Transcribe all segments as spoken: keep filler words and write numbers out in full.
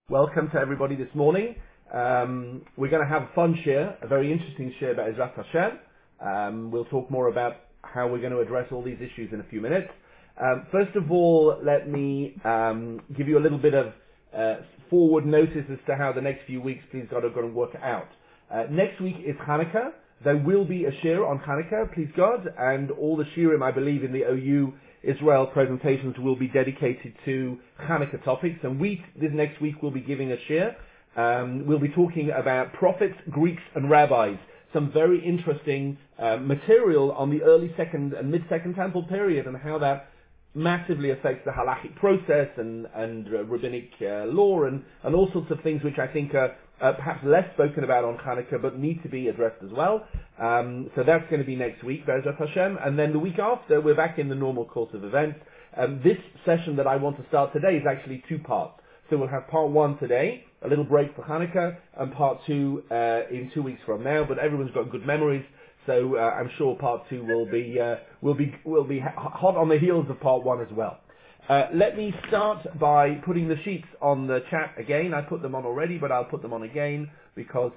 Welcome to everybody this morning. Um, we're going to have a fun share, a very interesting share about Ezrat Hashem. Um, we'll talk more about how we're going to address all these issues in a few minutes. Um, first of all, let me um, give you a little bit of uh, forward notice as to how the next few weeks, please God, are going to work out. Uh, next week is Hanukkah. There will be a share on Hanukkah, please God, and all the shirim, I believe, in the O U Israel presentations will be dedicated to Hanukkah topics. And we, this next week, will be giving a share. Um, we'll be talking about prophets, Greeks, and rabbis. Some very interesting uh, material on the early Second and mid-Second Temple period and how that massively affects the halachic process and, and uh, rabbinic uh, law and, and all sorts of things which I think are uh, perhaps less spoken about on Hanukkah but need to be addressed as well. Um, so that's going to be next week, Be'ezrat Hashem. And then the week after, we're back in the normal course of events. Um, this session that I want to start today is actually two parts. So we'll have part one today, a little break for Hanukkah, and part two uh, in two weeks from now. But everyone's got good memories. So uh, I'm sure part two will be uh, will be will be hot on the heels of part one as well. Uh, let me start by putting the sheets on the chat again. I put them on already, but I'll put them on again because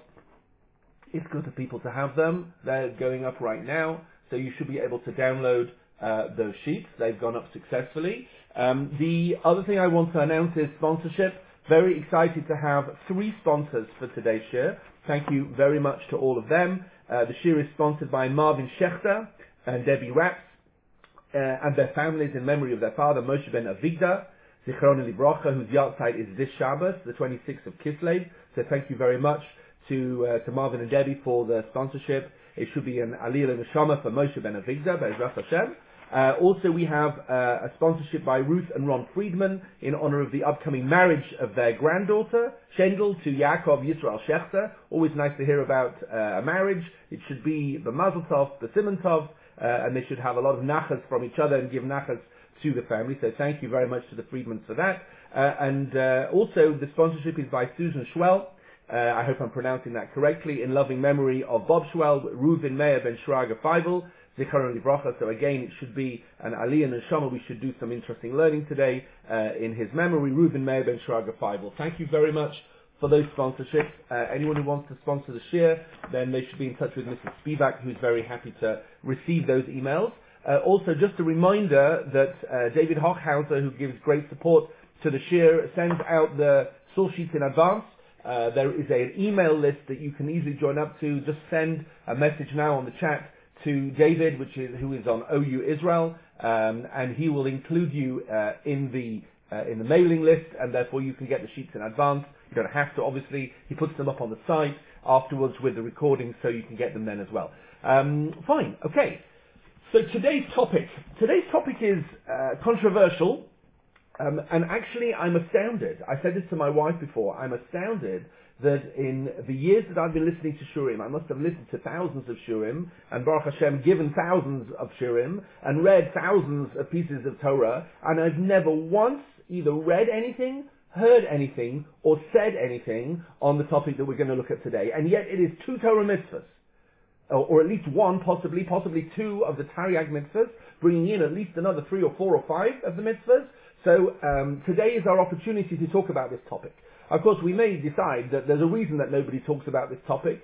it's good for people to have them. They're going up right now, so you should be able to download uh, those sheets. They've gone up successfully. Um, the other thing I want to announce is sponsorship. Very excited to have three sponsors for today's share. Thank you very much to all of them. Uh, the shir is sponsored by Marvin Schechter and Debbie Raps uh, and their families in memory of their father, Moshe ben Avigdor, Zichron Livrocha, whose yahrzeit is this Shabbos, the twenty-sixth of Kislev. So thank you very much to uh, to Marvin and Debbie for the sponsorship. It should be an Aliyah Neshama for Moshe ben Avigdor, Be'ezrat Hashem. Uh, also, we have uh, a sponsorship by Ruth and Ron Friedman in honor of the upcoming marriage of their granddaughter, Shendel, to Yaakov Yisrael Schechter. Always nice to hear about uh, a marriage. It should be the Mazel Tov, the Simon Tov, uh, and they should have a lot of nachas from each other and give nachas to the family. So thank you very much to the Friedmans for that. Uh, and uh, also, the sponsorship is by Susan Schwell. Uh, I hope I'm pronouncing that correctly. In loving memory of Bob Schwell, Reuven Meir ben Shraga Feivel, Zichron Livrocha. So again, it should be an Aliyah and Neshama. We should do some interesting learning today uh, in his memory. Reuven Meir ben Shraga Feivel. Thank you very much for those sponsorships. Uh, anyone who wants to sponsor the shir, then they should be in touch with Missus Spivak, who's very happy to receive those emails. Uh, also, just a reminder that uh, David Hochhauser, who gives great support to the shir, sends out the source sheets in advance. Uh, there is a, an email list that you can easily join up to. Just send a message now on the chat to David, which is who is on O U Israel, um, and he will include you uh, in the uh, in the mailing list, and therefore you can get the sheets in advance. You don't have to, obviously. He puts them up on the site afterwards with the recordings, so you can get them then as well. Um, fine, okay. So today's topic, today's topic is uh, controversial, um, and actually I'm astounded. I said this to my wife before. I'm astounded that in the years that I've been listening to Shurim, I must have listened to thousands of Shurim, and Baruch Hashem given thousands of Shurim, and read thousands of pieces of Torah, and I've never once either read anything, heard anything, or said anything on the topic that we're going to look at today. And yet it is two Torah mitzvahs, or, or at least one, possibly, possibly two of the Tariag mitzvahs, bringing in at least another three or four or five of the mitzvahs. So um, today is our opportunity to talk about this topic. Of course, we may decide that there's a reason that nobody talks about this topic,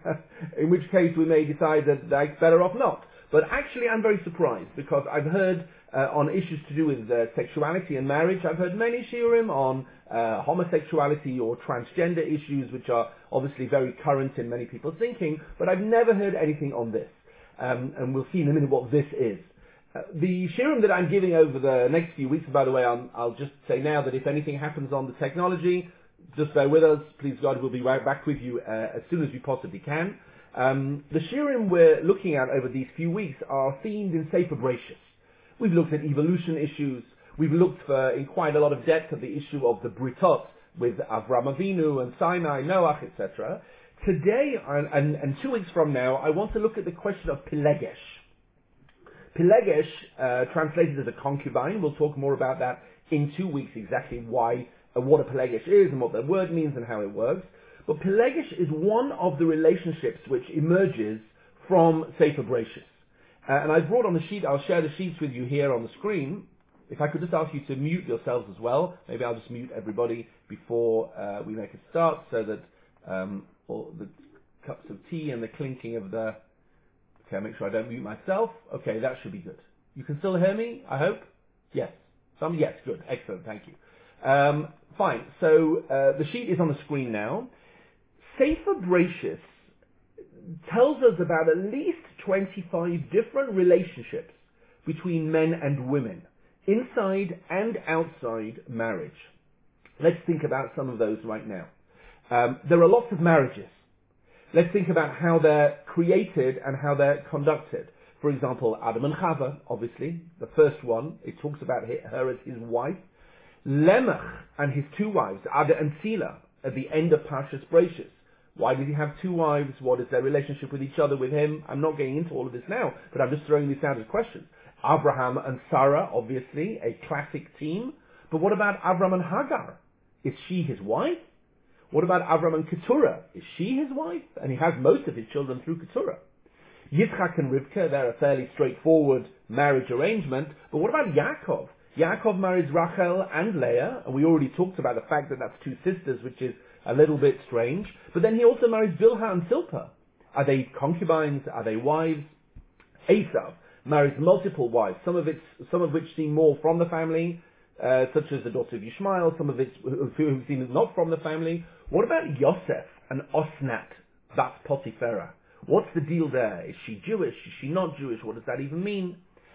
in which case we may decide that that's better off not. But actually, I'm very surprised, because I've heard uh, on issues to do with uh, sexuality and marriage, I've heard many shiurim on uh, homosexuality or transgender issues, which are obviously very current in many people's thinking, but I've never heard anything on this. Um, and we'll see in a minute what this is. Uh, the shiurim that I'm giving over the next few weeks, by the way, I'm, I'll just say now that if anything happens on the technology, just bear with us. Please God, we'll be right back with you uh, as soon as we possibly can. Um, the shiurim we're looking at over these few weeks are themed in Sefer Bereshis. We've looked at evolution issues. We've looked for, in quite a lot of depth at the issue of the Britot with Avram Avinu and Sinai, Noach, et cetera. Today, and, and, and two weeks from now, I want to look at the question of Pilegesh. Pilegesh, uh, translated as a concubine. We'll talk more about that in two weeks, exactly why Uh, what a Pilegesh is and what that word means and how it works. But Pilegesh is one of the relationships which emerges from Sefer Bereshis. Uh, and I've brought on the sheet, I'll share the sheets with you here on the screen. If I could just ask you to mute yourselves as well, maybe I'll just mute everybody before uh, we make a start, so that um, all the cups of tea and the clinking of the... Okay, I'll make sure I don't mute myself. Okay, that should be good. You can still hear me, I hope? Yes. Some, yes, good. Excellent, thank you. Um, fine, so uh, the sheet is on the screen now. Sefer Bereishis tells us about at least twenty-five different relationships between men and women, inside and outside marriage. Let's think about some of those right now. Um, there are lots of marriages. Let's think about how they're created and how they're conducted. For example, Adam and Chava, obviously, the first one, it talks about her as his wife. Lemech and his two wives, Ada and Sila, at the end of Parshas Bereishis. Why did he have two wives? What is their relationship with each other, with him? I'm not getting into all of this now, but I'm just throwing this out as questions. Abraham and Sarah, obviously, a classic team. But what about Avram and Hagar? Is she his wife? What about Avram and Keturah? Is she his wife? And he has most of his children through Keturah. Yitzchak and Rivka, they're a fairly straightforward marriage arrangement. But what about Yaakov? Yaakov marries Rachel and Leah, and we already talked about the fact that that's two sisters, which is a little bit strange. But then he also marries Bilhah and Zilpah. Are they concubines? Are they wives? Esav marries multiple wives, some of it, some of which seem more from the family, uh, such as the daughter of Yishmael, some of it who seem not from the family. What about Yosef and Osnat? That's Potipharah. What's the deal there? Is she Jewish? Is she not Jewish? What does that even mean?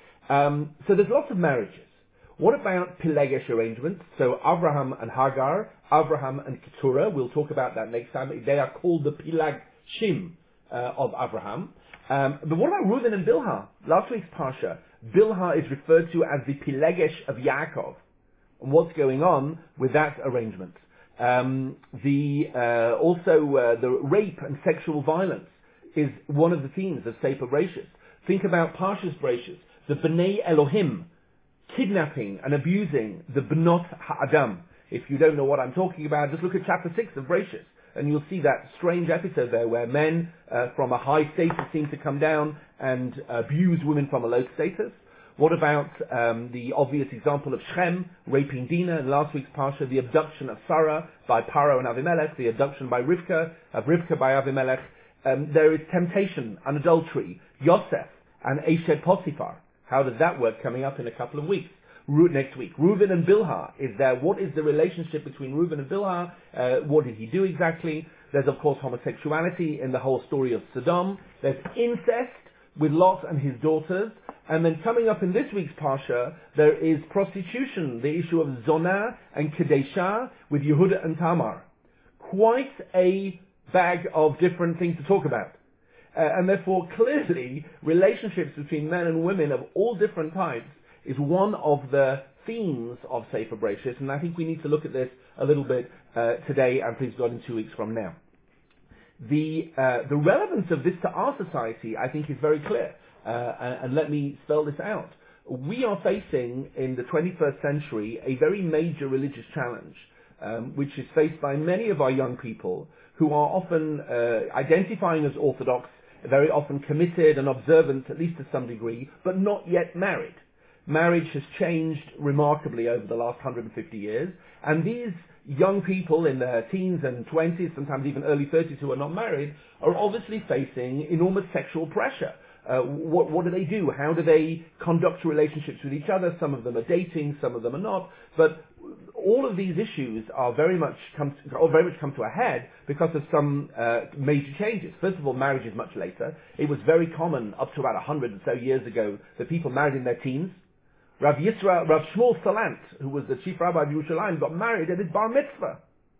Um, so there's lots of marriages. What about Pelegesh arrangements? So Abraham and Hagar, Abraham and Keturah, we'll talk about that next time. They are called the Pelag Shim uh, of Abraham. Um, but what about Reuven and Bilhah? Last week's Parsha, Bilhah is referred to as the Pelegesh of Yaakov. And what's going on with that arrangement? Um, the uh, also uh, the rape and sexual violence is one of the themes of Sefer Bereishis. Think about Parshas Bereishis, the Bnei Elohim, kidnapping and abusing the Bnot Ha'adam. If you don't know what I'm talking about, just look at chapter six of Bereishis, and you'll see that strange episode there where men uh, from a high status seem to come down and abuse women from a low status. What about um, the obvious example of Shem raping Dinah in last week's Parsha, the abduction of Sarah by Paro and Avimelech, the abduction by Rivka, of Rivka by Avimelech. Um, there is temptation and adultery, Yosef and Eshed Potiphar. How does that work? Coming up in a couple of weeks. Ru- next week. Reuven and Bilhah. Is there, what is the relationship between Reuven and Bilhah? Uh, what did he do exactly? There's of course homosexuality in the whole story of Sodom. There's incest with Lot and his daughters. And then coming up in this week's Parsha, there is prostitution, the issue of Zonah and Kedeshah with Yehuda and Tamar. Quite a bag of different things to talk about. Uh, and therefore, clearly, relationships between men and women of all different types is one of the themes of Sefer Bereishis, and I think we need to look at this a little bit uh, today, and please God, in two weeks from now. The uh, the relevance of this to our society, I think, is very clear, uh, and, and let me spell this out. We are facing, in the twenty-first century, a very major religious challenge, um, which is faced by many of our young people who are often uh, identifying as Orthodox, very often committed and observant, at least to some degree, but not yet married. Marriage has changed remarkably over the last one hundred fifty years, and these young people in their teens and twenties, sometimes even early thirties who are not married, are obviously facing enormous sexual pressure. Uh, what, what do they do? How do they conduct relationships with each other? Some of them are dating, some of them are not, but all of these issues are very much come to, or very much come to a head because of some uh, major changes. First of all, marriage is much later. It was very common up to about a hundred or so years ago that people married in their teens. Rav Yisra, Rav Shmuel Salant, who was the chief rabbi of Yerushalayim, got married at his bar mitzvah.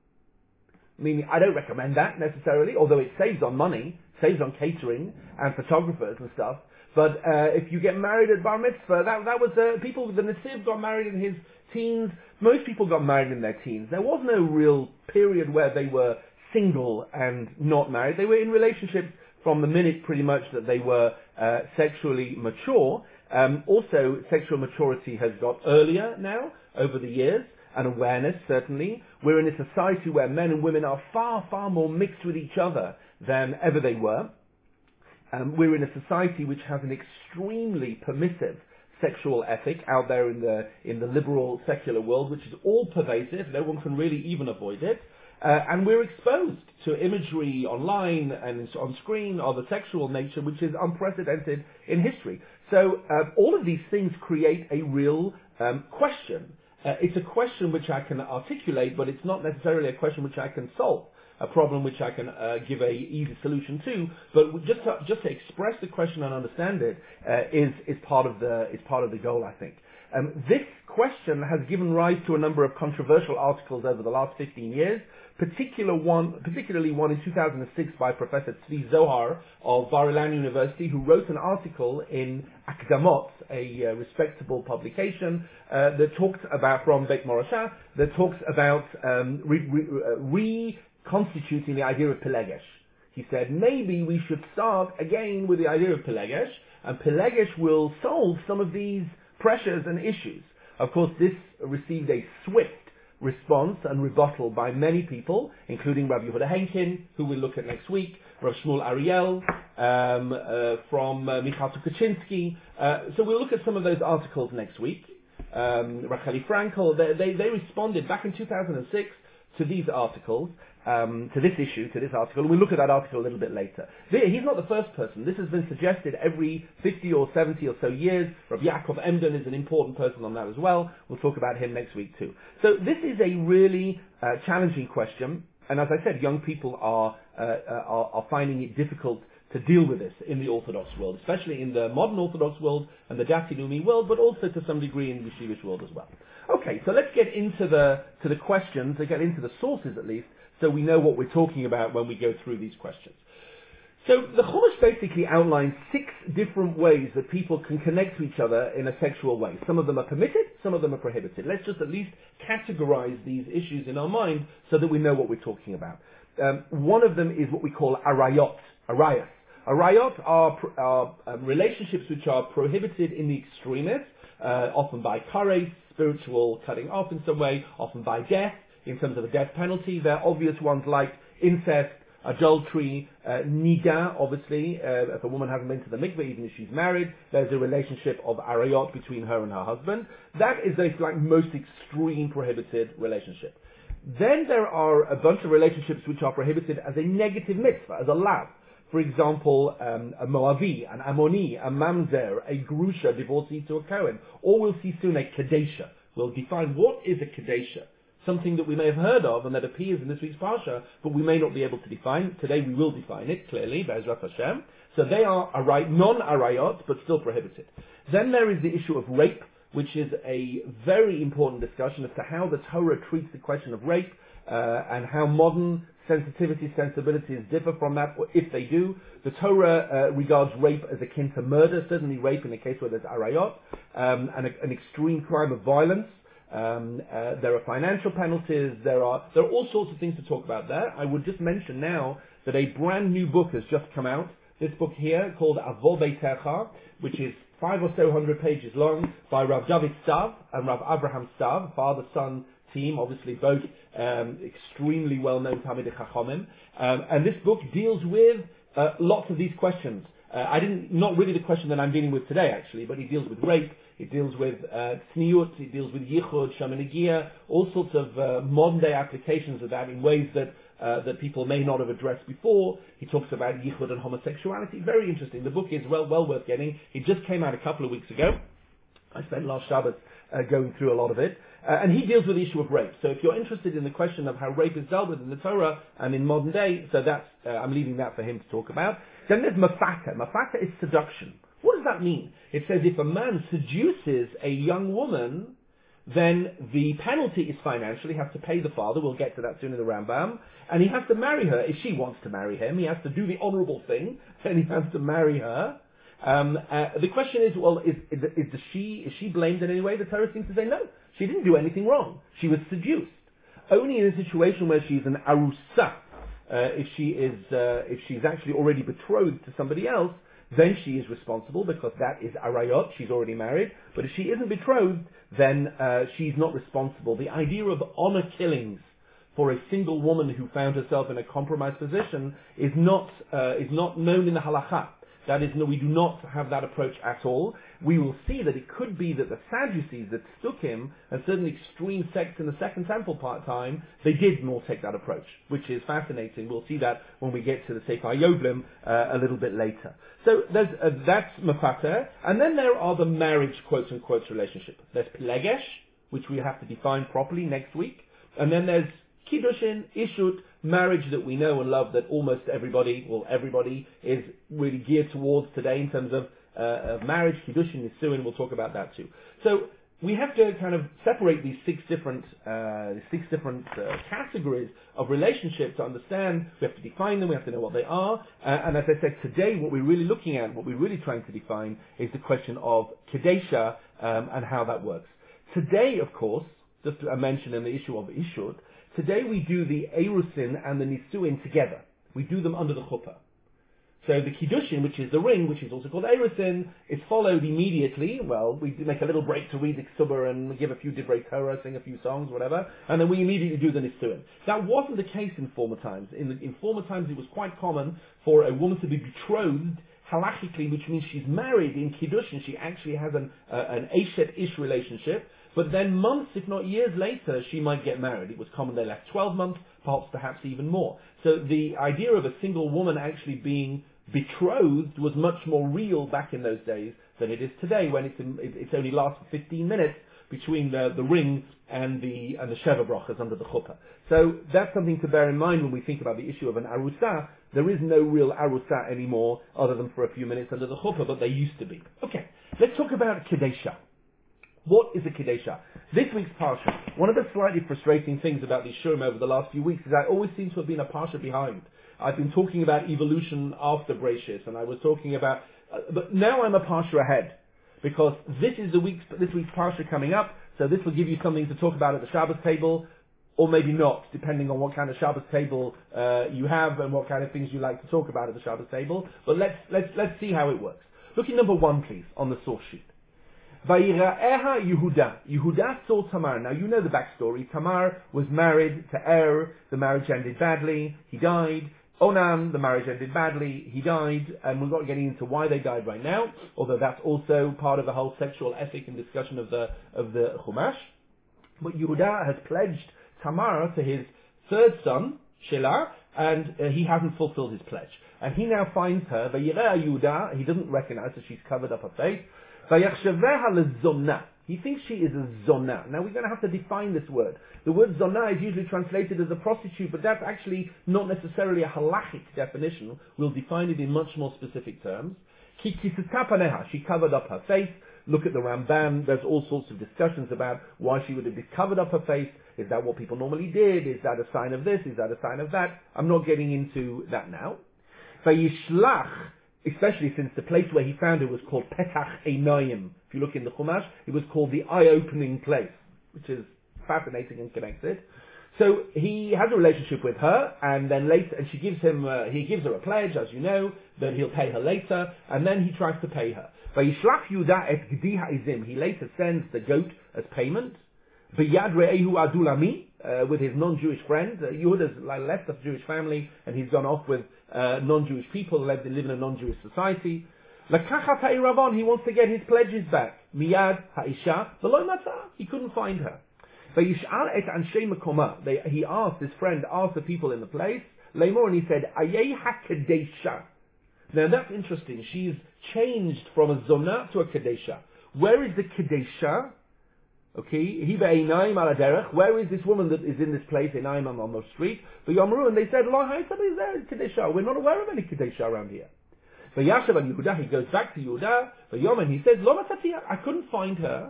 I mean, I don't recommend that necessarily, although it saves on money, saves on catering and photographers and stuff. But uh, if you get married at bar mitzvah, that that was uh, people. The Nesiv got married in his teens. Most people got married in their teens. There was no real period where they were single and not married. They were in relationships from the minute, pretty much, that they were uh, sexually mature. Um, also, sexual maturity has got earlier now over the years, and awareness certainly. We're in a society where men and women are far, far more mixed with each other than ever they were. Um, we're in a society which has an extremely permissive sexual ethic out there in the in the liberal secular world, which is all pervasive. No one can really even avoid it. Uh, and we're exposed to imagery online and on screen of a sexual nature which is unprecedented in history. So uh, all of these things create a real um, question. Uh, it's a question which I can articulate, but it's not necessarily a question which I can solve, a problem which I can uh, give a easy solution to. But just to, just to express the question and understand it uh, is is part of the is part of the goal, I think. Um, this question has given rise to a number of controversial articles over the last fifteen years, particular one, particularly one in two thousand six by Professor Tzvi Zohar of Bar-Ilan University, who wrote an article in Akdamot, a uh, respectable publication, uh, that talks about, from Beit Morasha, that talks about um, re- re- uh, reconstituting the idea of Pelegesh. He said, maybe we should start again with the idea of Pelegesh, and Pelegesh will solve some of these pressures and issues. Of course, this received a swift response and rebuttal by many people, including Rabbi Yehuda Henkin, who we'll look at next week, Rav Shmuel Ariel, um, uh, from uh, Michal Tukachinsky. Uh, so we'll look at some of those articles next week. Um, Racheli Frankel, they, they, they responded back in two thousand six to these articles, um, to this issue, to this article, and we'll look at that article a little bit later. He's not the first person. This has been suggested every fifty or seventy or so years. Rabbi Yaakov Emden is an important person on that as well. We'll talk about him next week too. So this is a really uh, challenging question, and as I said, young people are, uh, are, are finding it difficult to deal with this in the Orthodox world, especially in the modern Orthodox world and the Dati Leumi world, but also to some degree in the Yeshivish world as well. Okay, so let's get into the to the questions, to get into the sources at least, so we know what we're talking about when we go through these questions. So the Chumash basically outlines six different ways that people can connect to each other in a sexual way. Some of them are permitted, some of them are prohibited. Let's just at least categorize these issues in our mind so that we know what we're talking about. Um, one of them is what we call arayot, arayas. Arayot are, are um, relationships which are prohibited in the extremist, uh, often by kares, spiritual cutting off in some way, often by death, in terms of a death penalty. There are obvious ones like incest, adultery, uh, niga, obviously. Uh, if a woman hasn't been to the mikveh, even if she's married, there's a relationship of arayot between her and her husband. That is the like, most extreme prohibited relationship. Then there are a bunch of relationships which are prohibited as a negative mitzvah, as a lav. For example, um, a Moavi, an Ammoni, a Mamzer, a Grusha, divorcee to a Kohen. Or we'll see soon a Kadesha. We'll define what is a Kadesha. Something that we may have heard of and that appears in this week's Parsha, but we may not be able to define. Today we will define it clearly, Be'ezrat Hashem. So they are aray, non-arayot, but still prohibited. Then there is the issue of rape, which is a very important discussion as to how the Torah treats the question of rape, uh, and how modern sensitivity, sensibilities differ from that, or if they do. The Torah uh, regards rape as akin to murder, certainly rape in a case where there's arayot, um, and a, an extreme crime of violence. Um, uh, there are financial penalties, there are there are all sorts of things to talk about there. I would just mention now that a brand new book has just come out, this book here called Avo Beitecha, which is five or so hundred pages long, by Rav David Stav and Rav Abraham Stav, father-son team, obviously both um, extremely well-known Talmidei Chachamim. Um, and this book deals with uh, lots of these questions. Uh, I didn't, not really the question that I'm dealing with today, actually, but it deals with rape, it deals with uh, tzniut, it deals with yichud, shamanigia, all sorts of uh, modern-day applications of that in ways that uh, that people may not have addressed before. He talks about yichud and homosexuality. Very interesting. The book is well well worth getting. It just came out a couple of weeks ago. I spent last Shabbat uh, going through a lot of it. Uh, and he deals with the issue of rape. So if you're interested in the question of how rape is dealt with in the Torah and in modern day, so that's, uh, I'm leaving that for him to talk about. Then there's mafata. Mafata is seduction. What does that mean? It says if a man seduces a young woman, then the penalty is financial. He has to pay the father. We'll get to that soon in the Rambam. And he has to marry her if she wants to marry him. He has to do the honorable thing, and he has to marry her. Um, uh, the question is, well, is, is, is, the she, is she blamed in any way? The Torah seems to say no. She didn't do anything wrong. She was seduced. Only in a situation where she's an arusa, uh, if she is, uh, if she's actually already betrothed to somebody else, then she is responsible because that is arayot. She's already married. But if she isn't betrothed, then uh, she's not responsible. The idea of honor killings for a single woman who found herself in a compromised position is not uh, is not known in the halakha. That is, no, we do not have that approach at all. We will see that it could be that the Sadducees, that Sukkim, and certainly extreme sects in the second temple part time, they did more take that approach, which is fascinating. We'll see that when we get to the Sefer Yovlim uh, a little bit later. So there's, uh, that's Mefater, and then there are the marriage, quote unquote, relationship. There's Pelegesh, which we have to define properly next week, and then there's Kiddushin, Ishut, marriage that we know and love, that almost everybody, well, everybody is really geared towards today in terms of, uh, of marriage, Kiddushin, Nisuin. We'll talk about that too. So we have to kind of separate these six different, uh, six different uh, categories of relationship to understand. We have to define them. We have to know what they are. Uh, and as I said, today what we're really looking at, what we're really trying to define, is the question of Kedesha um, and how that works. Today, of course, just to mention in the issue of Ishut, today we do the Erusin and the Nisuin together. We do them under the chuppah. So the Kiddushin, which is the ring, which is also called Erusin, is followed immediately. Well, we make a little break to read the Ksubah and give a few Divrei Torah, sing a few songs, whatever, and then we immediately do the Nisuin. That wasn't the case in former times. In, the, in former times it was quite common for a woman to be betrothed halachically, which means she's married in Kiddushin. She actually has an, uh, an Eshet-ish relationship. But then months, if not years later, she might get married. It was common they left twelve months, perhaps perhaps even more. So the idea of a single woman actually being betrothed was much more real back in those days than it is today, when it's, in, it's only lasts for fifteen minutes between the, the ring and the and the Sheva Brachas under the chuppah. So that's something to bear in mind when we think about the issue of an Arusah. There is no real Arusah anymore other than for a few minutes under the chuppah, but they used to be. Okay, let's talk about Kedesha. What is a Kedesha? This week's Parsha, one of the slightly frustrating things about these Shurim over the last few weeks is I always seem to have been a Parsha behind. I've been talking about evolution after Bereishis, and I was talking about, uh, but now I'm a Parsha ahead, because this is the week's, this week's Parsha coming up, so this will give you something to talk about at the Shabbos table, or maybe not, depending on what kind of Shabbos table uh, you have and what kind of things you like to talk about at the Shabbos table. But let's let's let's see how it works. Look at number one, please, on the source sheet. Vayira'eha Yehuda. Yehuda saw Tamar. Now you know the backstory. Tamar was married to Er. The marriage ended badly. He died. Onan, the marriage ended badly. He died. And we're not getting into why they died right now, although that's also part of the whole sexual ethic and discussion of the of the Chumash. But Yehuda has pledged Tamar to his third son, Shelah, and uh, he hasn't fulfilled his pledge. And he now finds her, Vayira'eha Yehuda. He doesn't recognize that she's covered up her face. He thinks she is a zona. Now we're going to have to define this word. The word zona is usually translated as a prostitute, but that's actually not necessarily a halachic definition. We'll define it in much more specific terms. She covered up her face. Look at the Ramban. There's all sorts of discussions about why she would have covered up her face. Is that what people normally did? Is that a sign of this? Is that a sign of that? I'm not getting into that now. Vayishlach, especially since the place where he found it was called Petach Einayim. If you look in the Chumash, it was called the eye-opening place, which is fascinating and connected. So he has a relationship with her, and then later, and she gives him, uh, he gives her a pledge, as you know, that he'll pay her later, and then he tries to pay her. Vayishlach Yudah et Gdi Ha'izim. He later sends the goat as payment. V'yad Re'ehu Adulami, uh, with his non-Jewish friend. Uh, Yehuda's left a Jewish family, and he's gone off with uh, non-Jewish people, live, live in a non-Jewish society. Lakachat Ha'iravan, he wants to get his pledges back. Miyad Ha'isha, V'lo Matzah, he couldn't find her. Vayish'al et Anshei Makoma, he asked, his friend asked the people in the place, Leimor, and he said, Ayei HaKadesha. Now that's interesting, she's changed from a Zonah to a Kadesha. Where is the Kadesha? Okay, where is this woman that is in this place in Ayman on the street? The Yomru, and they said, "Lo, somebody's there in Kedesha. We're not aware of any Kedesha around here." The Yashav and Yehuda, he goes back to Yehuda. The Yom, and he says, "Lo, I couldn't find her."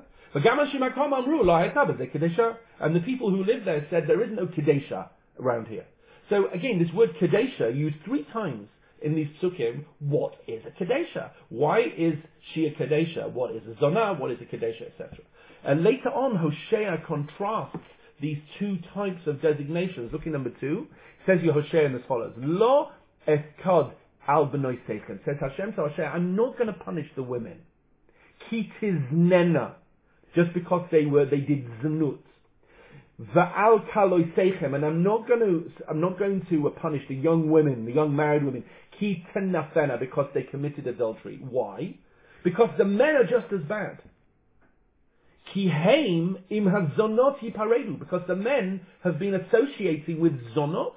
And the people who live there said there is no Kedesha around here. So again, this word Kedesha used three times in these psukim. What is a Kedesha? Why is she a Kedesha? What is a Zonah? What is a Kedesha, et cetera. And later on, Hosea contrasts these two types of designations. Look at number two. It says Hosea as follows. Lo eskad al b'noi seichem. Says Hashem to Hosea, I'm not going to punish the women. Ki tiznena. Just because they were, they did znut. Va'al kaloisechem, and I'm not going to, I'm not going to punish the young women, the young married women, ki tenafena, because they committed adultery. Why? Because the men are just as bad. Ki heim im hazonot yiparedu, because the men have been associating with zonot,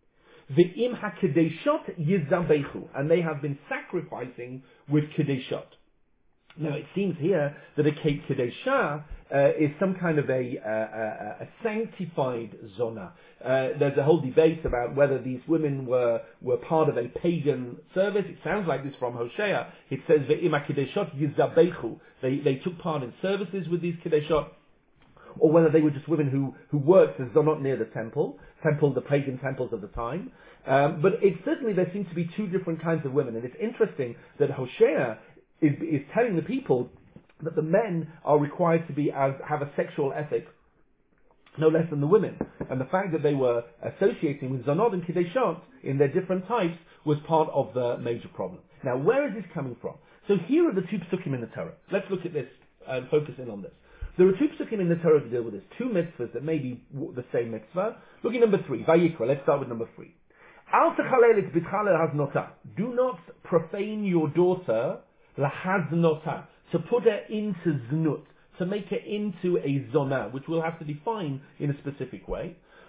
ve'im hakedeshot yizabechu, and they have been sacrificing with kedeshot. Now it seems here that a Kate Kedeshah uh, is some kind of a, uh, a, a sanctified zona. Uh, there's a whole debate about whether these women were were part of a pagan service. It sounds like this from Hosea. It says ve'ima kedeshot yizabechu. They they took part in services with these kedeshot, or whether they were just women who who worked as though not near the temple, temple the pagan temples of the time. Um, but it certainly there seem to be two different kinds of women, and it's interesting that Hosea Is, is telling the people that the men are required to be as have a sexual ethic no less than the women, and the fact that they were associating with zonot and kedeshot in their different types was part of the major problem. Now, where is this coming from? So here are the two psukim in the Torah. Let's look at this and focus in on this. There are two psukim in the Torah to deal with this, two mitzvahs that may be the same mitzvah. Look at number three, Vayikra. Let's start with number three. Al techalel et bitchalel haznota. Do not profane your daughter lahaznota, to put her into znut, to make her into a zona, which we'll have to define in a specific way.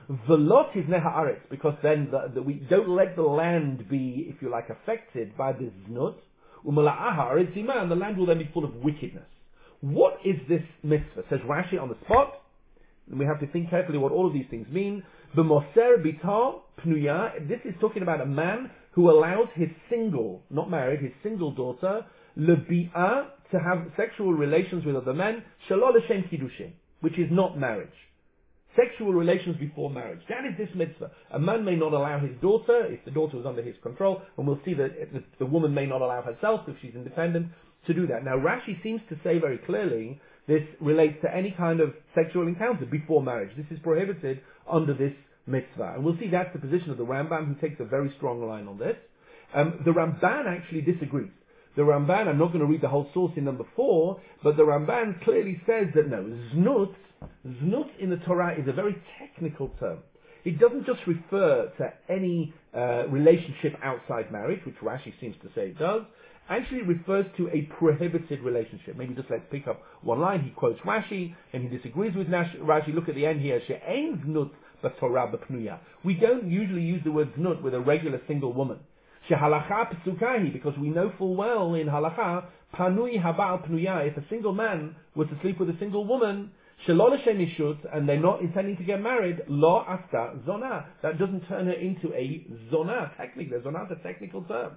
Velot is nehaaretz, because then the, the, we don't let the land be, if you like, affected by this znut. Umala'aha aretzima, and the land will then be full of wickedness. What is this mitzvah? Says Rashi on the spot, and we have to think carefully what all of these things mean. B'moser bitar pnuya, this is talking about a man who allows his single, not married, his single daughter, lebi'ah, to have sexual relations with other men, shalol l'shem kiddushin, which is not marriage. Sexual relations before marriage. That is this mitzvah. A man may not allow his daughter, if the daughter was under his control, and we'll see that the woman may not allow herself, if she's independent, to do that. Now Rashi seems to say very clearly, this relates to any kind of sexual encounter before marriage. This is prohibited under this mitzvah. And we'll see that's the position of the Rambam, who takes a very strong line on this. Um, the Ramban actually disagrees. The Ramban, I'm not going to read the whole source in number four, but the Ramban clearly says that no, znut, znut in the Torah is a very technical term. It doesn't just refer to any uh, relationship outside marriage, which Rashi seems to say it does. Actually, it refers to a prohibited relationship. Maybe just let's pick up one line. He quotes Rashi, and he disagrees with Rashi. Look at the end here. She'ein znut b'Torah b'pnuya. We don't usually use the word znut with a regular single woman. Shehalacha psukahi, because we know full well in halacha, panui habal pnuya, if a single man was to sleep with a single woman, shelo l'shem ishut, and they're not intending to get married, lo asta zona. That doesn't turn her into a zona, technically. Zona is a technical term.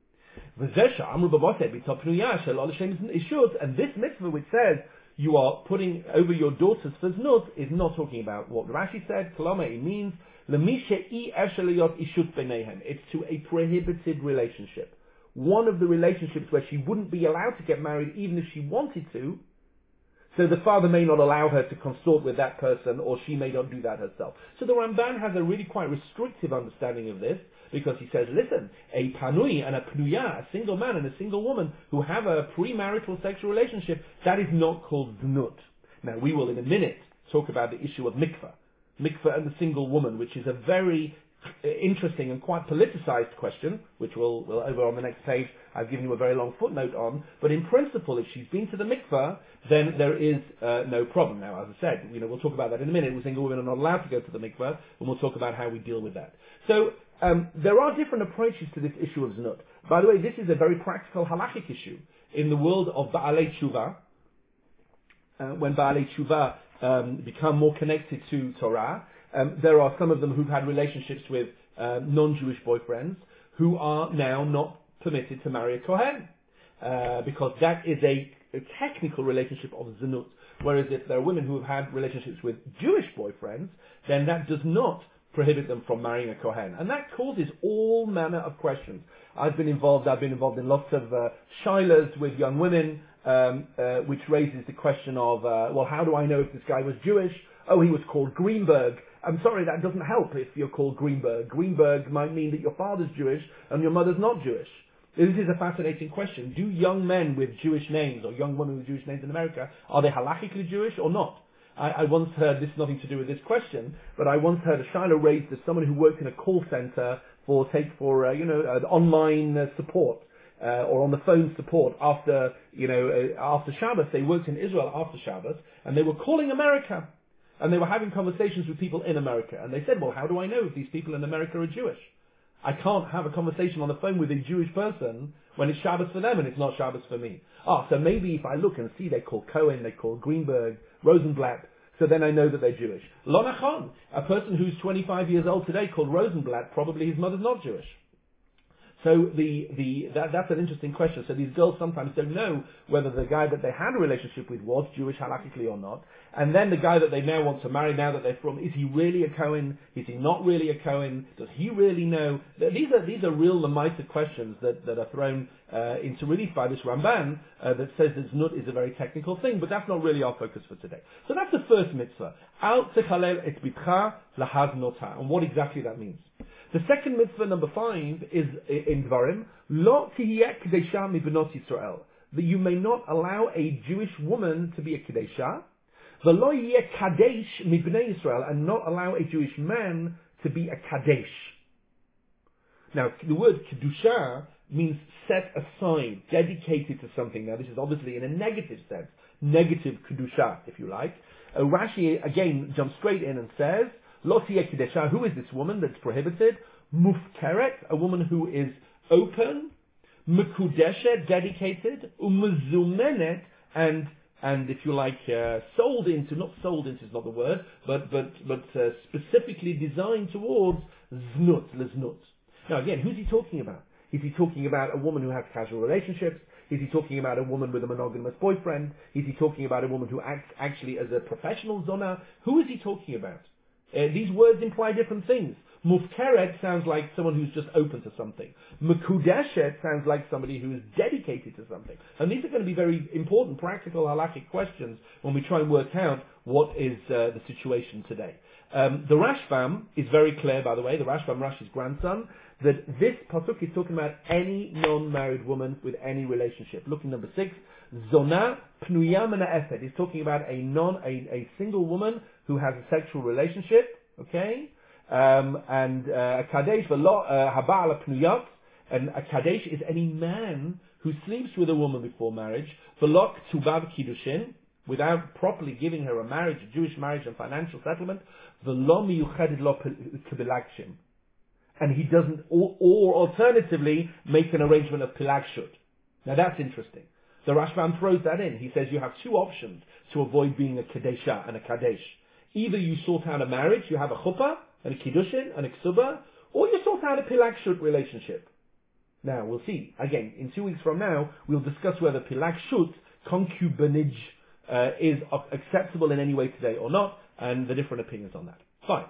V'zesha amru b'moseh b'top pnuya, shelo l'shem ishut, and this mitzvah which says you are putting over your daughters for znut is not talking about what Rashi said. Koloma, it means it's to a prohibited relationship. One of the relationships where she wouldn't be allowed to get married even if she wanted to, so the father may not allow her to consort with that person, or she may not do that herself. So the Ramban has a really quite restrictive understanding of this, because he says, listen, a panui and a pnuya, a single man and a single woman who have a premarital sexual relationship, that is not called znut. Now we will in a minute talk about the issue of mikvah. Mikvah and the single woman, which is a very interesting and quite politicized question, which we'll, we'll over on the next page, I've given you a very long footnote on. But in principle, if she's been to the mikvah, then there is uh, no problem. Now, as I said, you know, we'll talk about that in a minute. Single women are not allowed to go to the mikvah, and we'll talk about how we deal with that. So um, there are different approaches to this issue of znut. By the way, this is a very practical halachic issue in the world of ba'alei tshuva. Uh, when ba'alei tshuva um, become more connected to Torah, um, there are some of them who've had relationships with uh, non-Jewish boyfriends who are now not permitted to marry a Kohen, uh, because that is a, a technical relationship of Zanut. Whereas if there are women who have had relationships with Jewish boyfriends, then that does not prohibit them from marrying a Kohen. And that causes all manner of questions. I've been involved, I've been involved in lots of uh, shilas with young women, um, uh, which raises the question of, uh, well, how do I know if this guy was Jewish? Oh, he was called Greenberg. I'm sorry, that doesn't help if you're called Greenberg. Greenberg might mean that your father's Jewish and your mother's not Jewish. This is a fascinating question. Do young men with Jewish names or young women with Jewish names in America, are they halachically Jewish or not? I, I once heard, this is nothing to do with this question, but I once heard a Shiloh raised as someone who worked in a call center for, take for, uh, you know, uh, online uh, support, uh, or on the phone support after, you know, uh, after Shabbos. They worked in Israel after Shabbos, and they were calling America, and they were having conversations with people in America, and they said, well, how do I know if these people in America are Jewish? I can't have a conversation on the phone with a Jewish person when it's Shabbos for them and it's not Shabbos for me. Ah, so maybe if I look and see they call Cohen, they call Greenberg, Rosenblatt, so then I know that they're Jewish. Lo nachon. A person who's twenty-five years old today called Rosenblatt, probably his mother's not Jewish. So the, the, that, that's an interesting question. So these girls sometimes don't know whether the guy that they had a relationship with was Jewish halakhically or not. And then the guy that they now want to marry, now that they're from, is he really a Cohen? Is he not really a Cohen? Does he really know? These are, these are real Lamaita questions that, that are thrown uh, into relief by this Ramban uh, that says that Znut is a very technical thing, but that's not really our focus for today. So that's the first mitzvah. Al techalel et bitcha lahaznota. And what exactly that means. The second mitzvah, number five, is in Dvarim, Lo tihiyeh kedesha mibnot Yisrael. That you may not allow a Jewish woman to be a kedesha, V'lo yiyeh kadesh mibnei Yisrael, and not allow a Jewish man to be a kadesh. Now, the word kedusha means set aside, dedicated to something. Now, this is obviously in a negative sense, negative kedusha, if you like. Uh, Rashi again jumps straight in and says, Lo tihiyeh kedesha, who is this woman that's prohibited? Mufkeret, a woman who is open, mekudeshet, dedicated, umezumenet, and and if you like, uh, sold into, not sold into is not the word, but but but uh, specifically designed towards znut, leznut. Now again, who's he talking about? Is he talking about a woman who has casual relationships? Is he talking about a woman with a monogamous boyfriend? Is he talking about a woman who acts actually as a professional zona? Who is he talking about? Uh, these words imply different things. Mufkeret sounds like someone who's just open to something. Mekudeshet sounds like somebody who is dedicated to something. And these are going to be very important, practical, halakhic questions when we try and work out what is uh, the situation today. Um, the Rashbam is very clear, by the way, the Rashbam, Rashi's grandson, that this pasuk is talking about any non-married woman with any relationship. Look in number six, Zona pnuya mina efed. He's talking about a non, a, a single woman who has a sexual relationship, okay? Um, and uh, a kadesh v'lo haba'al pnuyat, and a kadesh is any man who sleeps with a woman before marriage, v'lo k'tubav kiddushin, without properly giving her a marriage, a Jewish marriage and financial settlement, v'lo miyucheded lo k'bilakshim, and he doesn't, or, or alternatively make an arrangement of pilagshut. Now that's interesting. The Rashbam throws that in. He says you have two options to avoid being a kadesha and a kadesh. Either you sort out a marriage, you have a chuppah, and a kiddushin, and a ksuba, or you sort out a pilagshut relationship. Now, we'll see. Again, in two weeks from now, we'll discuss whether pilagshut, concubinage, uh, is acceptable in any way today or not, and the different opinions on that. Fine.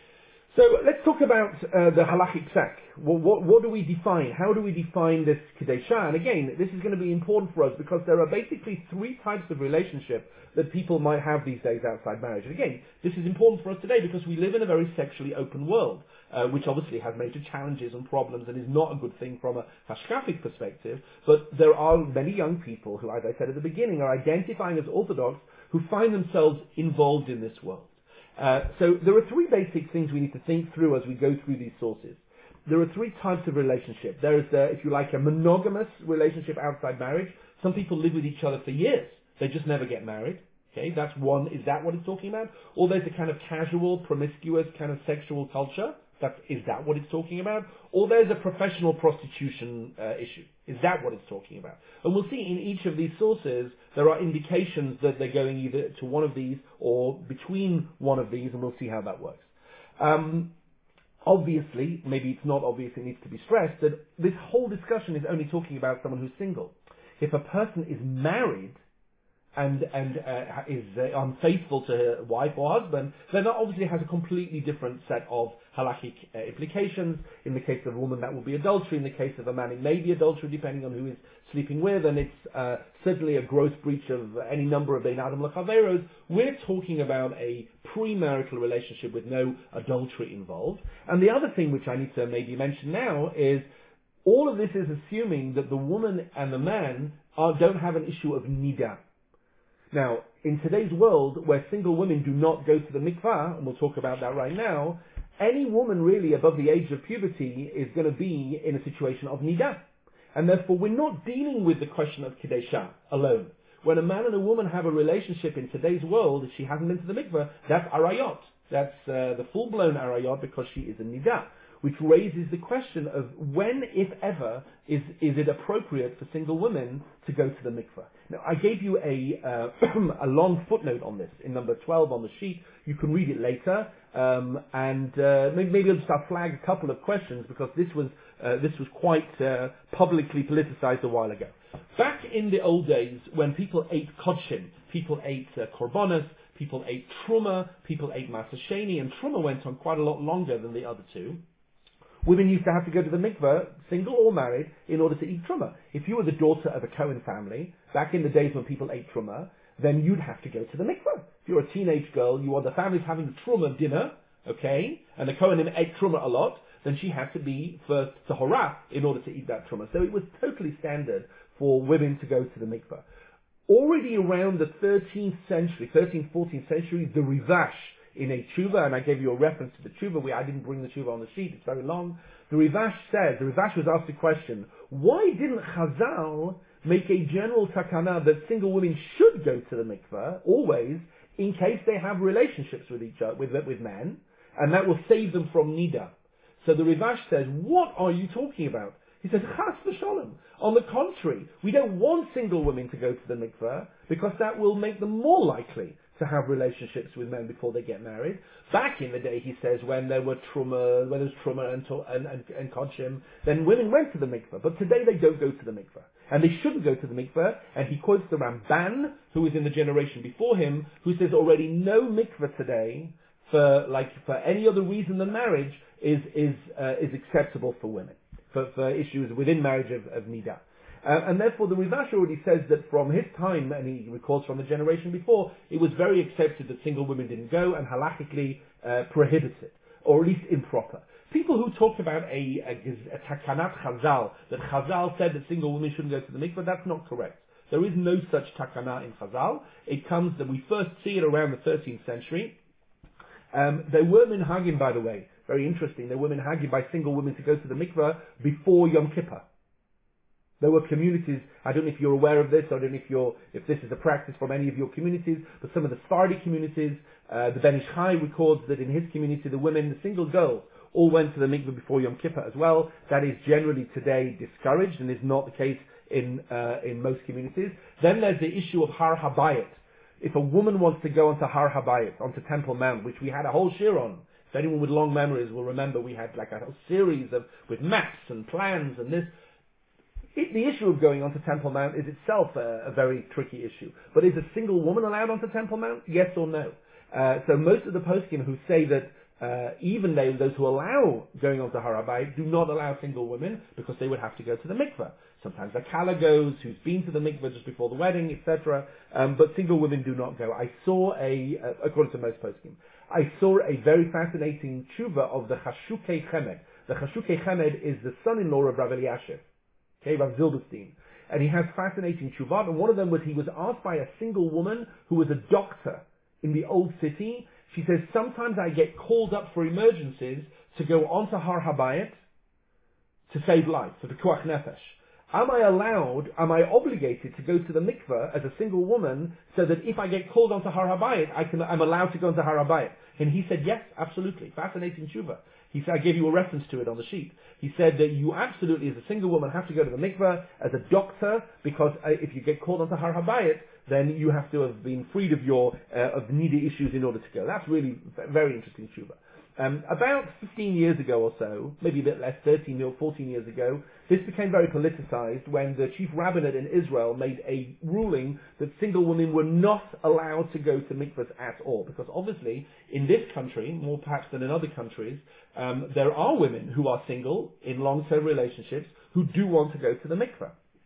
So, let's talk about uh, the halachic psak. Well, what, what do we define? How do we define this kedesha? And again, this is going to be important for us because there are basically three types of relationship that people might have these days outside marriage. And again, this is important for us today because we live in a very sexually open world, uh, which obviously has major challenges and problems and is not a good thing from a hashkafic perspective. But there are many young people who, as I said at the beginning, are identifying as Orthodox who find themselves involved in this world. Uh, so there are three basic things we need to think through as we go through these sources. There are three types of relationship. There is, uh, if you like, a monogamous relationship outside marriage. Some people live with each other for years. They just never get married. Okay, that's one. Is that what it's talking about? Or there's a kind of casual, promiscuous kind of sexual culture. That, is that what it's talking about? Or there's a professional prostitution uh, issue. Is that what it's talking about? And we'll see in each of these sources, there are indications that they're going either to one of these or between one of these, and we'll see how that works. Um, obviously, maybe it's not obvious, it needs to be stressed, that this whole discussion is only talking about someone who's single. If a person is married, and and uh, is uh, unfaithful to her wife or husband, then that obviously has a completely different set of halachic uh, implications. In the case of a woman, that will be adultery. In the case of a man, it may be adultery, depending on who he's sleeping with, and it's uh, certainly a gross breach of any number of Bein Adam L'Chaveros. We're talking about a premarital relationship with no adultery involved. And the other thing which I need to maybe mention now is all of this is assuming that the woman and the man are, don't have an issue of nida. Now, in today's world, where single women do not go to the mikvah, and we'll talk about that right now, any woman really above the age of puberty is going to be in a situation of nidah. And therefore, we're not dealing with the question of Kedeshah alone. When a man and a woman have a relationship in today's world, if she hasn't been to the mikveh, that's arayot. That's uh, the full-blown arayot because she is a nidah, which raises the question of when, if ever, is, is it appropriate for single women to go to the mikveh. Now, I gave you a, uh, a long footnote on this in number twelve on the sheet. You can read it later, um, and uh, maybe, maybe I'll just I'll flag a couple of questions because this was uh, this was quite uh, publicly politicized a while ago. Back in the old days, when people ate kodshim, people ate uh, korbanos, people ate truma, people ate matzah sheni, and truma went on quite a lot longer than the other two. Women used to have to go to the mikveh, single or married, in order to eat truma. If you were the daughter of a Cohen family, back in the days when people ate truma, then you'd have to go to the mikveh. If you're a teenage girl, you are the family's having the truma dinner, okay, and the Kohanim ate truma a lot, then she had to be first tahorah in order to eat that truma. So it was totally standard for women to go to the mikveh. Already around the thirteenth century, thirteenth, fourteenth century, the Rivash, in a tshuva, and I gave you a reference to the tshuva, we, I didn't bring the tshuva on the sheet, it's very long. The Rivash said, the Rivash was asked the question, why didn't Chazal make a general takana that single women should go to the mikveh, always, in case they have relationships with each other, with, with men, and that will save them from nida? So the Rivash says, what are you talking about? He says, chas v'sholem. On the contrary, we don't want single women to go to the mikveh, because that will make them more likely to have relationships with men before they get married. Back in the day, he says, when there were truma, when there was truma and, and, and, and kodshim, then women went to the mikveh. But today they don't go to the mikveh. And they shouldn't go to the mikveh. And he quotes the Ramban, who was in the generation before him, who says already no mikveh today, for like for any other reason than marriage, is is uh, is acceptable for women, for, for issues within marriage of, of nidah. Uh, and therefore the Rivash already says that from his time, and he recalls from the generation before, it was very accepted that single women didn't go and halachically uh, prohibits it, or at least improper. People who talk about a, a, a takanat Chazal, that Chazal said that single women shouldn't go to the mikveh, that's not correct. There is no such takana in Chazal. It comes that we first see it around the thirteenth century. Um, there were minhagim, by the way, very interesting, there were minhagim by single women to go to the mikveh before Yom Kippur. There were communities, I don't know if you're aware of this, I don't know if you're, if this is a practice from any of your communities, but some of the Sephardi communities, uh, the Ben Ish Chai records that in his community, the women, the single girls, all went to the mikveh before Yom Kippur as well. That is generally today discouraged and is not the case in, uh, in most communities. Then there's the issue of Har Habayit. If a woman wants to go onto Har Habayit, onto Temple Mount, which we had a whole shir on, if anyone with long memories will remember, we had like a whole series of, with maps and plans and this. It, the issue of going onto Temple Mount is itself a, a very tricky issue. But is a single woman allowed onto Temple Mount? Yes or no? Uh, so most of the poskim who say that uh, even they, those who allow going onto Har Habayit do not allow single women because they would have to go to the mikveh. Sometimes a kala goes, who's been to the mikveh just before the wedding, et cetera. Um, but single women do not go. I saw a, uh, according to most poskim, I saw a very fascinating tshuva of the Chashukei Chemed. The Chashukei Chemed is the son-in-law of Rav Eliashiv. Okay, Rav Zilberstein. And he has fascinating tshuvot, and one of them was he was asked by a single woman who was a doctor in the old city. She says, sometimes I get called up for emergencies to go onto Har Habayit to save life, for the Pikuach Nefesh. Am I allowed, am I obligated to go to the mikveh as a single woman so that if I get called onto Har Habayit, I can, I'm allowed to go into Har Habayit? And he said, yes, absolutely. Fascinating tshuva. He said, I gave you a reference to it on the sheet. He said that you absolutely, as a single woman, have to go to the mikveh as a doctor, because uh, if you get called onto Har Habayit, then you have to have been freed of your, uh, of nida issues in order to go. That's really very interesting tshuva. Um, about fifteen years ago or so, maybe a bit less, thirteen or fourteen years ago, this became very politicized when the chief rabbinate in Israel made a ruling that single women were not allowed to go to mikvahs at all. Because obviously, in this country, more perhaps than in other countries, um, there are women who are single in long-term relationships who do want to go to the mikvah.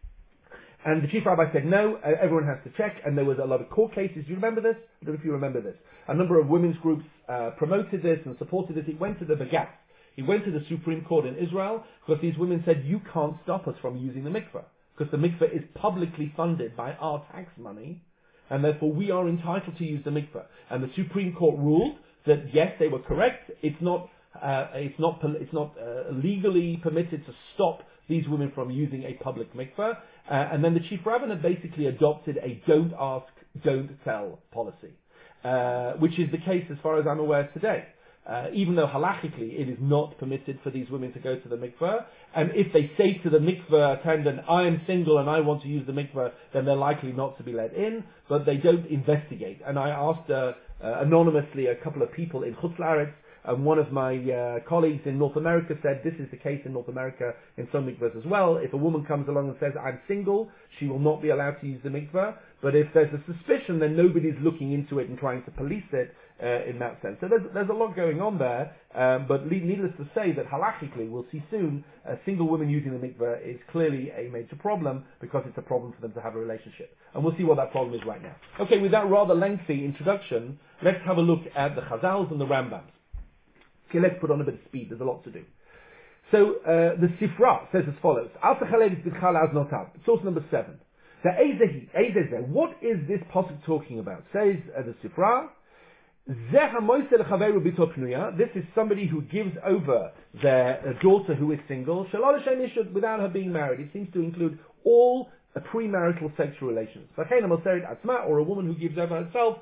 And the chief rabbi said, no, uh, everyone has to check, and there was a lot of court cases. Do you remember this? I don't know if you remember this. A number of women's groups uh, promoted this and supported this. It went to the Bagatz. It went to the Supreme Court in Israel, because these women said, you can't stop us from using the mikveh, because the mikveh is publicly funded by our tax money, and therefore we are entitled to use the mikveh. And the Supreme Court ruled that yes, they were correct. It's not, uh, it's not, it's not uh, legally permitted to stop these women from using a public mikveh. Uh, and then the chief rabbinate basically adopted a don't ask, don't tell policy, uh, which is the case as far as I'm aware today. Uh, even though halachically it is not permitted for these women to go to the mikveh, and if they say to the mikveh attendant, I am single and I want to use the mikveh, then they're likely not to be let in, but they don't investigate. And I asked uh, uh, anonymously a couple of people in Chutz La'aretz, and one of my uh, colleagues in North America said this is the case in North America in some mikvehs as well. If a woman comes along and says, I'm single, she will not be allowed to use the mikveh, but if there's a suspicion, then nobody's looking into it and trying to police it uh, in that sense. So there's, there's a lot going on there, um, but needless to say that halachically, we'll see soon, a single woman using the mikveh is clearly a major problem because it's a problem for them to have a relationship. And we'll see what that problem is right now. Okay, with that rather lengthy introduction, let's have a look at the Chazals and the Rambams. Okay, let's put on a bit of speed, there's a lot to do. So, uh, the Sifra says as follows, source number seven. The Eizehi, Eizezeh, what is this pasuk talking about? Says uh, the Sifra, this is somebody who gives over their uh, daughter who is single, without her being married. It seems to include all uh, premarital sexual relations. Or a woman who gives over herself,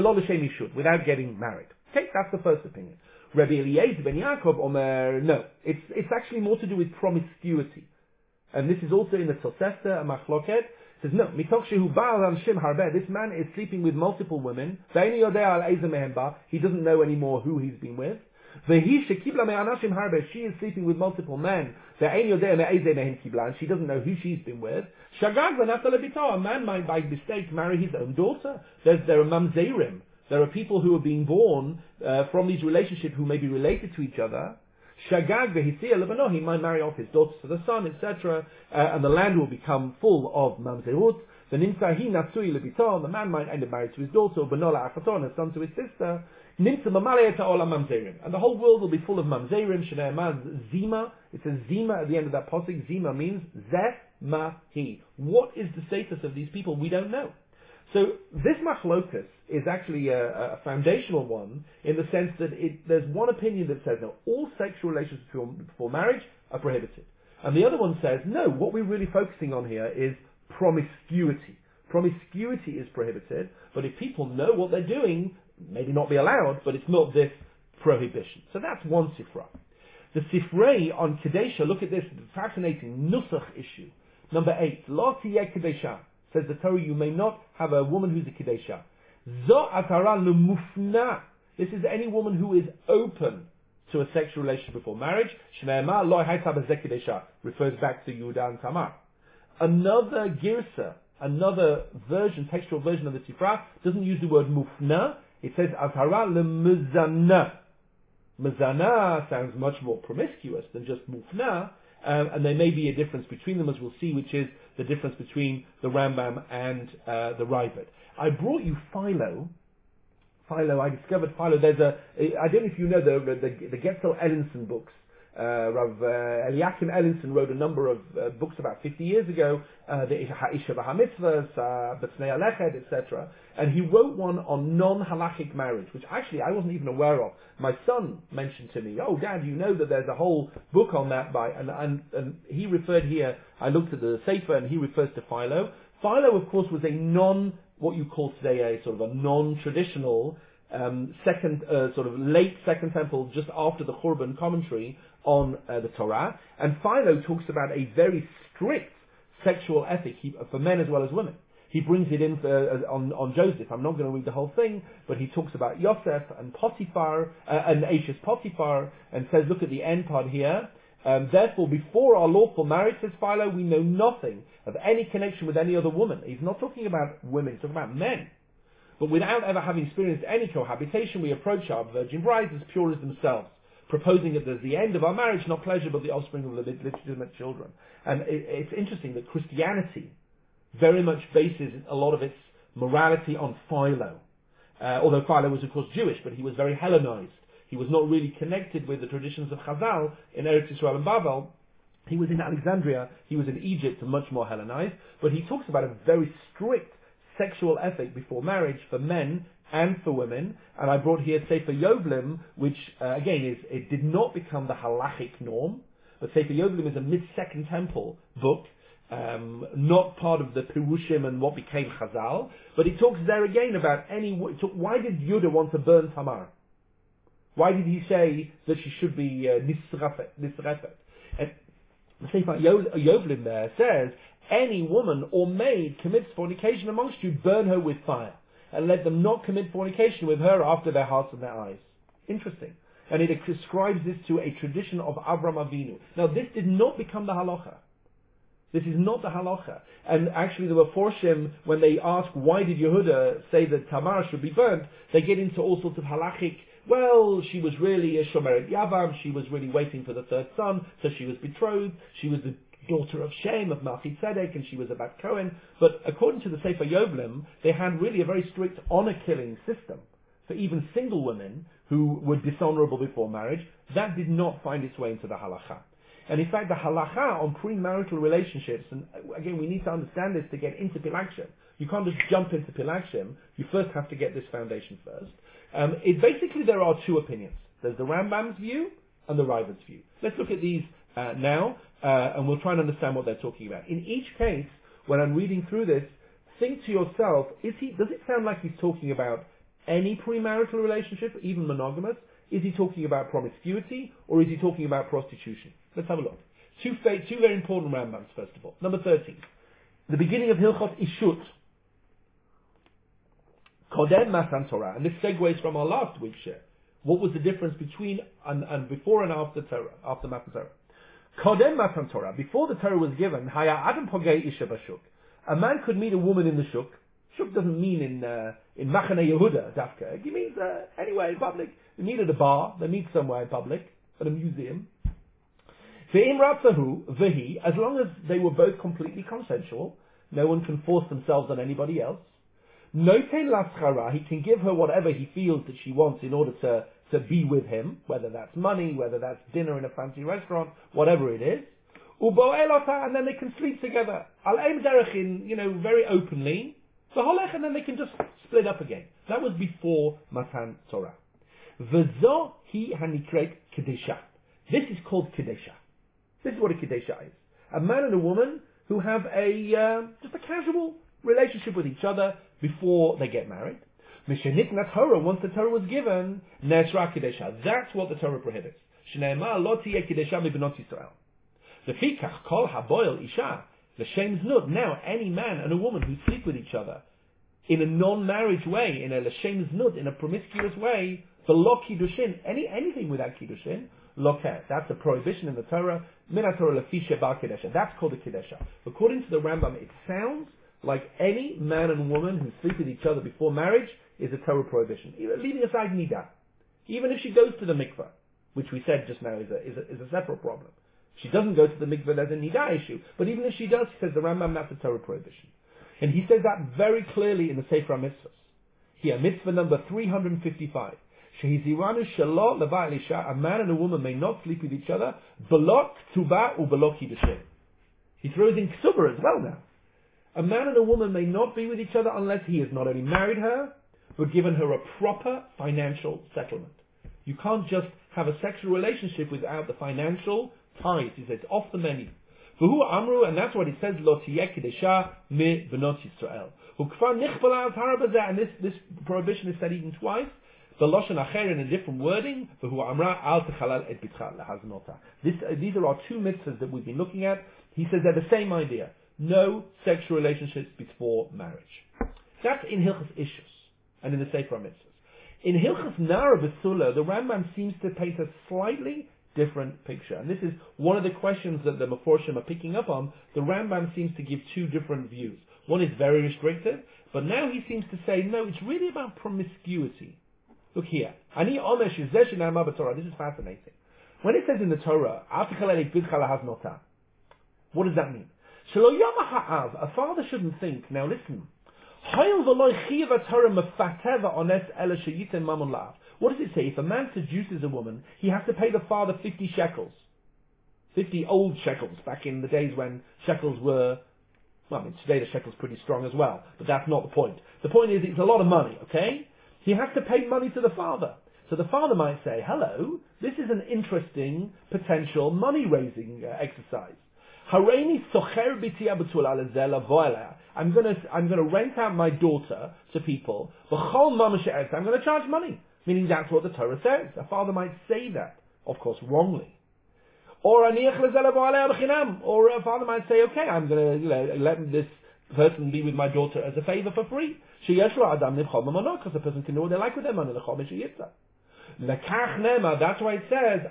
without getting married. Okay, that's the first opinion. Rabbi Eliezer ben Yaakov Omer, no, it's it's actually more to do with promiscuity, and this is also in the Tosefta and Machloket. It says no, mitoch shehu ba'al anshim harbeh. This man is sleeping with multiple women. Ve'eni yodeh al eizer mehem ba. He doesn't know anymore who he's been with. Ve'hi shekibla me'anashim harbeh. She is sleeping with multiple men. Ve'eni yodeh me'eizer mehem kibla. And she doesn't know who she's been with. Shagag v'nafta lebito. A man might by mistake marry his own daughter. There's there are mamzerim. There are people who are being born uh, from these relationships who may be related to each other. Shagag v'hisiya lebano, he might marry off his daughters to the son, et cetera. Uh, and the land will become full of mamzerut. The nimtza hi natsui lebito, the man might end up married to his daughter, benola achaton, a son to his sister. Nimtza mamale ta'ola mamzerim, and the whole world will be full of mamzerim. Shneimah zima. It says zima at the end of that pasuk. Zima means zeh ma hi. What is the status of these people? We don't know. So this machlokus is actually a, a foundational one in the sense that it, there's one opinion that says no, all sexual relations before, before marriage are prohibited, and the other one says no. What we're really focusing on here is promiscuity. Promiscuity is prohibited, but if people know what they're doing, maybe not be allowed, but it's not this prohibition. So that's one sifra. The sifrei on Kedesha. Look at this fascinating nusach issue. Number eight. Lo tiyeh Kedesha. Says the Torah, you may not have a woman who's a Kedesha. Zo atara lemufna. This is any woman who is open to a sexual relationship before marriage. Shneimah lo hayta b'zeh Kedesha refers back to Yehuda and Tamar. Another girsa, another version, textual version of the Sifra, doesn't use the word mufna. It says atara lemuzana. Muzana sounds much more promiscuous than just mufna. Um, and there may be a difference between them, as we'll see, which is the difference between the Rambam and uh, the Raavad. I brought you Philo. Philo, I discovered Philo. There's a, I don't know if you know the the, the Getzel Ellinson books. Uh, Rav uh, Eliakim Ellinson wrote a number of uh, books about fifty years ago, uh, the Ha'isha V'Hamitzvahs, uh, B'Tznei Aleched, et cetera. And he wrote one on non-halachic marriage, which actually I wasn't even aware of. My son mentioned to me, oh Dad, you know that there's a whole book on that by, and, and, and he referred here, I looked at the Sefer and he refers to Philo. Philo, of course, was a non, what you call today a sort of a non-traditional, um, second, uh, sort of late Second Temple, just after the Churban commentary on uh, the Torah. And Philo talks about a very strict sexual ethic he, for men as well as women. He brings it in for, uh, on, on Joseph. I'm not going to read the whole thing, but he talks about Yosef and Potiphar, uh, and Ashes Potiphar, and says, look at the end part here. Um, Therefore, before our lawful marriage, says Philo, we know nothing of any connection with any other woman. He's not talking about women, he's talking about men. But without ever having experienced any cohabitation, we approach our virgin brides as pure as themselves, proposing it as the end of our marriage, not pleasure, but the offspring of legitimate children. And it, it's interesting that Christianity very much bases a lot of its morality on Philo. Uh, although Philo was, of course, Jewish, but he was very Hellenized. He was not really connected with the traditions of Chazal in Eretz Yisrael and Bavel. He was in Alexandria, he was in Egypt, and much more Hellenized. But he talks about a very strict sexual ethic before marriage for men and for women. And I brought here Sefer Yovlim, which uh, again is it did not become the halachic norm, but Sefer Yovlim is a mid-Second Temple book, um, not part of the Pirushim and what became Chazal. But it talks there again about any. Why did Yehuda want to burn Tamar? Why did he say that she should be uh, nisrafet? nisrafet? And the Sefer Yovlim there says, any woman or maid commits fornication amongst you, burn her with fire, and let them not commit fornication with her after their hearts and their eyes. Interesting. And it ascribes this to a tradition of Avram Avinu. Now this did not become the halacha. This is not the halacha. And actually the Meforshim, when they ask why did Yehuda say that Tamar should be burnt, they get into all sorts of halachic. Well, she was really a Shomeret Yavam, she was really waiting for the third son, so she was betrothed, she was the daughter of Shem, of Malchi Tzedek, and she was a Bat Cohen. But according to the Sefer Yovlim, they had really a very strict honor-killing system for even single women who were dishonorable before marriage. That did not find its way into the halacha. And in fact, the halacha on premarital relationships, and again, we need to understand this to get into Pilakshim. You can't just jump into Pilakshim, you first have to get this foundation first. Um, it basically, there are two opinions. There's the Rambam's view and the Raiva's view. Let's look at these uh, now, uh, and we'll try and understand what they're talking about. In each case, when I'm reading through this, think to yourself, is he, does it sound like he's talking about any premarital relationship, even monogamous? Is he talking about promiscuity, or is he talking about prostitution? Let's have a look. Two, two very important Rambams, first of all. Number thirteen. The beginning of Hilchot Ishut. Kodem Matan Torah, and this segues from our last week's share. What was the difference between and, and before and after Torah, after Matan Torah? Kodem Matan Torah, before the Torah was given, Haya Adam Pogei Isha Bashuk. A man could meet a woman in the shuk. Shuk doesn't mean in uh, in Machane Yehuda, Dafka. It means uh, anywhere in public. They meet at a bar. They meet somewhere in public, at a museum. Ve'im Ratzahu Vehi, as long as they were both completely consensual, no one can force themselves on anybody else. Notein laschara, he can give her whatever he feels that she wants in order to, to be with him, whether that's money, whether that's dinner in a fancy restaurant, whatever it is. Uboelota, and then they can sleep together. Al-Eim Derechin, you know, very openly. V'holech, and then they can just split up again. That was before Matan Torah. V'zo hi hanikret kedesha. This is called kedesha. This is what a kedesha is. A man and a woman who have a, uh, just a casual relationship with each other before they get married. Mishenitna Torah, once the Torah was given, Nesra Kedesha. That's what the Torah prohibits. Shneimah lo tiyeh kedesha mibnot Yisrael. Lefikach kol haboil isha l'shem znut. Now, any man and a woman who sleep with each other in a non-marriage way, in a l'shem znut, in a promiscuous way, the lo kiddushin, any anything without kiddushin, lokeh. That's a prohibition in the Torah. Min Torah lefi sheba kedesha. That's called a kedesha. According to the Rambam, it sounds like any man and woman who sleep with each other before marriage is a Torah prohibition. Even leaving aside Nida. Even if she goes to the mikveh, which we said just now is a, is a, is a separate problem. If she doesn't go to the mikveh, there's a Nida issue. But even if she does, he says the Rambam, that's a Torah prohibition. And he says that very clearly in the Sefer HaMitzvahs. Here, mitzvah number three hundred fifty-five. Shehiziranu shelo leva elisha, a man and a woman may not sleep with each other, belot tuba u belot kiddushin. He throws in ksuba as well now. A man and a woman may not be with each other unless he has not only married her, but given her a proper financial settlement. You can't just have a sexual relationship without the financial ties. He says, off the menu. V'hu amru, and that's what he says, lo tiyeh kedesha mi b'not Yisrael. Ukfar nichbala azhara b'zeh, and this, this prohibition is said even twice. The lashon acher in a different wording. V'hu amra al techalal et bitcha lehaznota. This, uh, these are our two mitzvahs that we've been looking at. He says they're the same idea. No sexual relationships before marriage. That's in Hilchos Ishus and in the Sefer HaMitzvahs. In Hilchos Nara B'Sula, the Rambam seems to paint a slightly different picture. And this is one of the questions that the Meforshim are picking up on. The Rambam seems to give two different views. One is very restrictive, but now he seems to say, no, it's really about promiscuity. Look here. Ani Omesh Yizeh Shenamar B'Torah. This is fascinating. When it says in the Torah, what does that mean? A father shouldn't think, now listen, what does it say? If a man seduces a woman, he has to pay the father fifty shekels. fifty old shekels, back in the days when shekels were, Well, I mean, today the shekel's pretty strong as well, but that's not the point. The point is it's a lot of money, okay? He has to pay money to the father. So the father might say, hello, this is an interesting potential money-raising uh, exercise. I'm going to I'm going to rent out my daughter to people. I'm going to charge money, meaning that's what the Torah says. A father might say that, of course, wrongly. Or, or a father might say, okay, I'm going to you know, let this person be with my daughter as a favor for free. Because the person can do what they like with their money. That's why it says,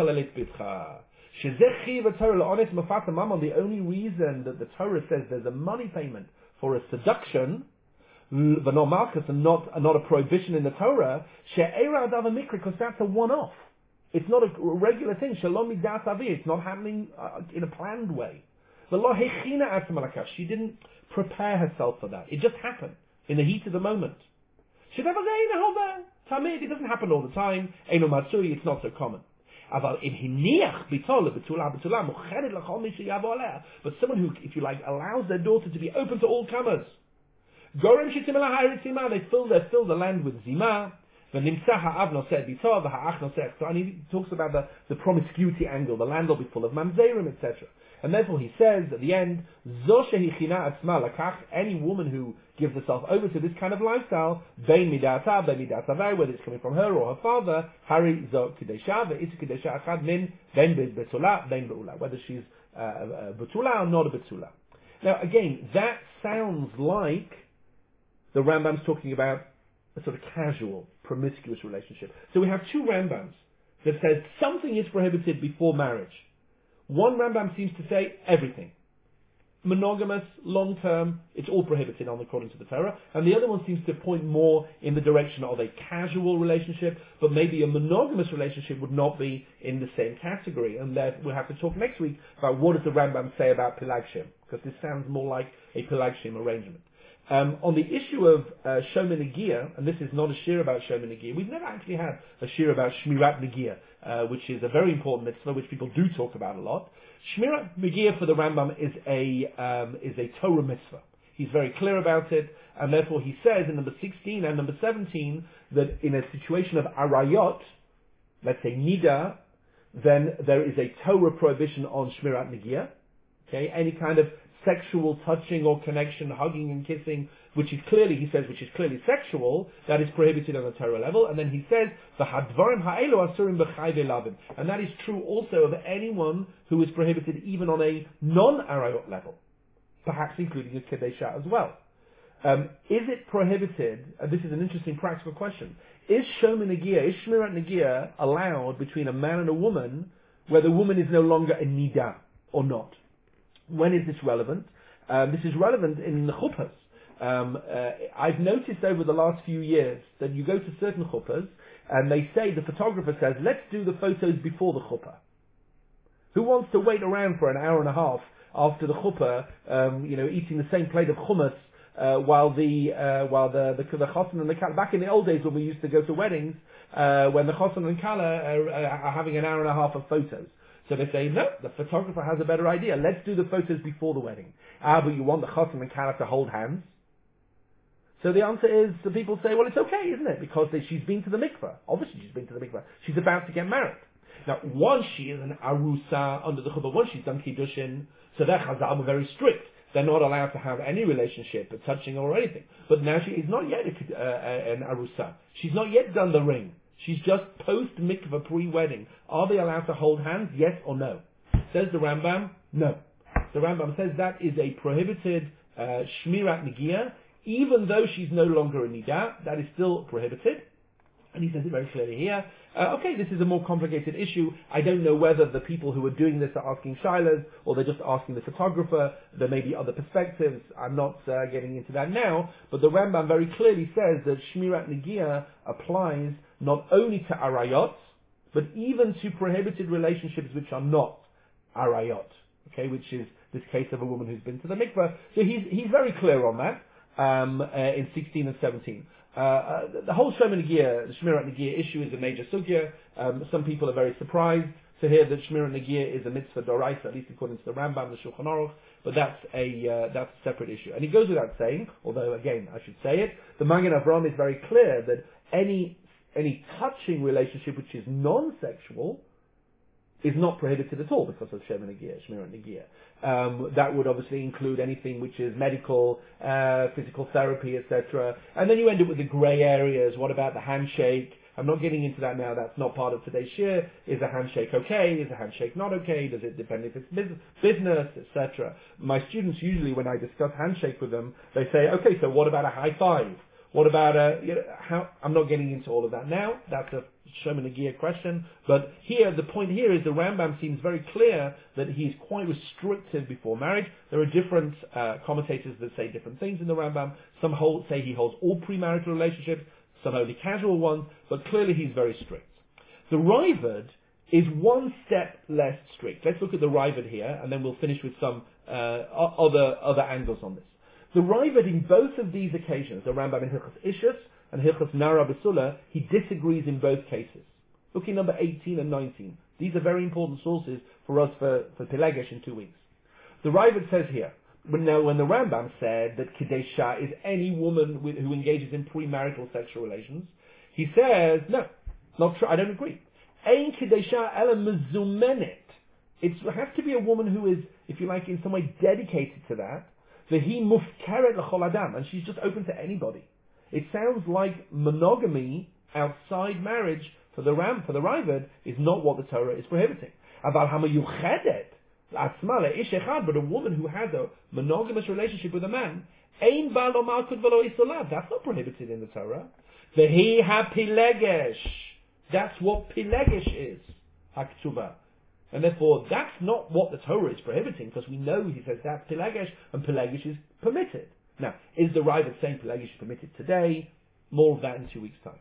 the only reason that the Torah says there's a money payment for a seduction, but not malchus, and not, not a prohibition in the Torah, because that's a one-off. It's not a regular thing. It's not happening uh, in a planned way. She didn't prepare herself for that. It just happened in the heat of the moment. It doesn't happen all the time. It's not so common. But someone who, if you like, allows their daughter to be open to all comers. They fill, they fill the land with zima. And he talks about the, the promiscuity angle. The land will be full of mamzerim, et cetera. And therefore he says at the end, any woman who gives herself over to this kind of lifestyle, whether it's coming from her or her father, whether she's a betula or not a betula. Now again, that sounds like the Rambam's talking about a sort of casual, promiscuous relationship. So we have two Rambams that says something is prohibited before marriage. One Rambam seems to say everything. Monogamous, long-term, it's all prohibited on according to the Torah. And the other one seems to point more in the direction of a casual relationship, but maybe a monogamous relationship would not be in the same category. And that we'll have to talk next week about what does the Rambam say about Pilagshim, because this sounds more like a Pilagshim arrangement. Um, on the issue of uh, Shomer Negia, and this is not a shir about Shomer Negia, we've never actually had a shir about Shmirat Negia, uh, which is a very important mitzvah, which people do talk about a lot. Shmirat Negia for the Rambam is a um, is a Torah mitzvah. He's very clear about it, and therefore he says in number sixteen and number seventeen that in a situation of arayot, let's say nida, then there is a Torah prohibition on Shmirat Negia. Okay, any kind of sexual touching or connection, hugging and kissing, which is clearly, he says, which is clearly sexual, that is prohibited on a Torah level. And then he says, "V'hadvarim ha'elu asurim b'chai ve'lavim," and that is true also of anyone who is prohibited even on a non-arayot level, perhaps including a kedesha as well. Um, is it prohibited? Uh, this is an interesting practical question. Is shomer negia, is shmirat negia allowed between a man and a woman, where the woman is no longer a nida or not? When is this relevant? Um, this is relevant in the chuppahs. Um, uh, I've noticed over the last few years that you go to certain chuppahs and they say, the photographer says, let's do the photos before the chuppah. Who wants to wait around for an hour and a half after the chuppah, um, you know, eating the same plate of hummus uh, while the uh, while the the, the chassan and the kala, back in the old days when we used to go to weddings, uh, when the chassan and kala are, are having an hour and a half of photos. So they say, no, the photographer has a better idea. Let's do the photos before the wedding. Ah, but you want the chassan and kala to hold hands? So the answer is, the people say, well, it's okay, isn't it? Because they, she's been to the mikveh. Obviously she's been to the mikveh. She's about to get married. Now, once she is an arusa under the chuppah, once she's done kiddushin, so their chazal were very strict. They're not allowed to have any relationship, a touching or anything. But now she is not yet a, uh, an arusa. She's not yet done the ring. She's just post-mikvah, pre-wedding. Are they allowed to hold hands, yes or no? Says the Rambam, no. The Rambam says that is a prohibited uh, shmirat negia, even though she's no longer a nida, that is still prohibited. And he says it very clearly here. Uh, okay, this is a more complicated issue. I don't know whether the people who are doing this are asking shilas, or they're just asking the photographer. There may be other perspectives. I'm not uh, getting into that now. But the Rambam very clearly says that shmirat negia applies not only to arayot, but even to prohibited relationships which are not arayot. Okay, which is this case of a woman who's been to the mikveh. So he's he's very clear on that um, uh, in sixteen and seventeen. Uh, uh, the whole Shomer Negia, the Shmirat Negia issue is a major sugya. Um, some people are very surprised. to hear that Shmira Nagia is a mitzvah doraisa, at least according to the Rambam, the Shulchan Aruch, but that's a uh, that's a separate issue. And it goes without saying, although again I should say it, the Magen Avraham is very clear that any any touching relationship which is non-sexual is not prohibited at all because of Shema Nagia, Shmira Nagia. Um, that would obviously include anything which is medical, uh, physical therapy, et cetera. And then you end up with the grey areas. What about the handshake? I'm not getting into that now. That's not part of today's shir. Is a handshake okay? Is a handshake not okay? Does it depend if it's business, et cetera. My students usually, when I discuss handshake with them, they say, okay, so what about a high five? What about a, you know, how, I'm not getting into all of that now. That's a Shema Nagia question. But here, the point here is the Rambam seems very clear that he's quite restrictive before marriage. There are different uh, commentators that say different things in the Rambam. Some hold, say he holds all premarital relationships, some only casual ones, but clearly he's very strict. The Raavad is one step less strict. Let's look at the Raavad here, and then we'll finish with some uh, other other angles on this. The Raavad in both of these occasions, the Rambam in Hilchos Ishus and Hilchos Nara Basula, he disagrees in both cases. Look in number eighteen and nineteen. These are very important sources for us for, for Pelegesh in two weeks. The Raavad says here, when, now when the Rambam said that Kedesha is any woman with, who engages in premarital sexual relations, he says, no, not true, I don't agree. Ein Kedesha ela mezumenet. It has to be a woman who is, if you like, in some way dedicated to that. Vehi mufkeret l'chol adam, and she's just open to anybody. It sounds like monogamy outside marriage for the Ram, for the Raavad, is not what the Torah is prohibiting. Aval hamayuchedet atzma leish echad, but a woman who has a monogamous relationship with a man, ein ba lo malkut v'lo isolav. That's not prohibited in the Torah. Vehi hapilegesh. That's what pilegesh is. Haktuba. And therefore, that's not what the Torah is prohibiting, because we know he says that's Pelegesh, and Pelegesh is permitted. Now, is the Raavad saying Pelegesh is permitted today? More of that in two weeks' time.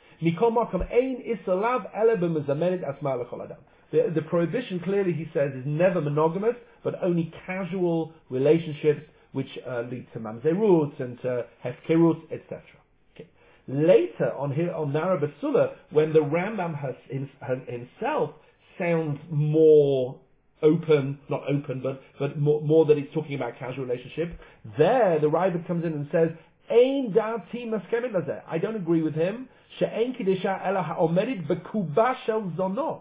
The, the prohibition, clearly, he says, is never monogamous, but only casual relationships which uh, lead to mamzerut and to hefkerut, et cetera. Okay. Later, on, on Nara Basula, when the Rambam has, has himself sounds more open, not open, but but more, more that he's talking about casual relationship. There, the Raavad comes in and says, "Ein da'ati maskemet lazeh." I don't agree with him. She'ein kedesha ela ha'omerit b'kuba shel zonot.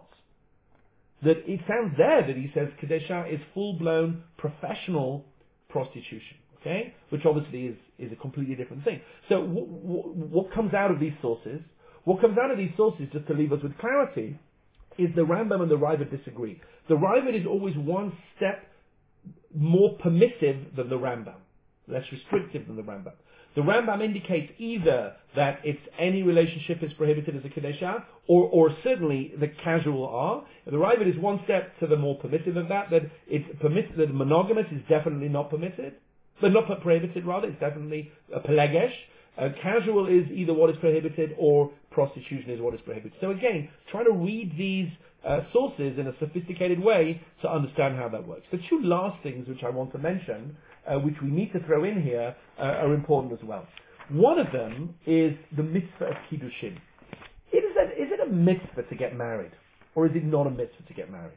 That it sounds there that he says kedesha is full-blown professional prostitution. Okay, which obviously is is a completely different thing. So, w- w- what comes out of these sources? What comes out of these sources, just to leave us with clarity, is the Rambam and the Raavad disagree. The Raavad is always one step more permissive than the Rambam, less restrictive than the Rambam. The Rambam indicates either that it's any relationship is prohibited as a Kedesha, or, or certainly the casual are. The Raavad is one step to the more permissive of that, that it's permitted, that monogamous is definitely not permitted, but not prohibited rather, it's definitely a Pelegesh. Uh, casual is either what is prohibited or prostitution is what is prohibited. So again, try to read these uh, sources in a sophisticated way to understand how that works. The two last things which I want to mention, uh, which we need to throw in here, uh, are important as well. One of them is the mitzvah of Kiddushin. It is, a, is it a mitzvah to get married, or is it not a mitzvah to get married?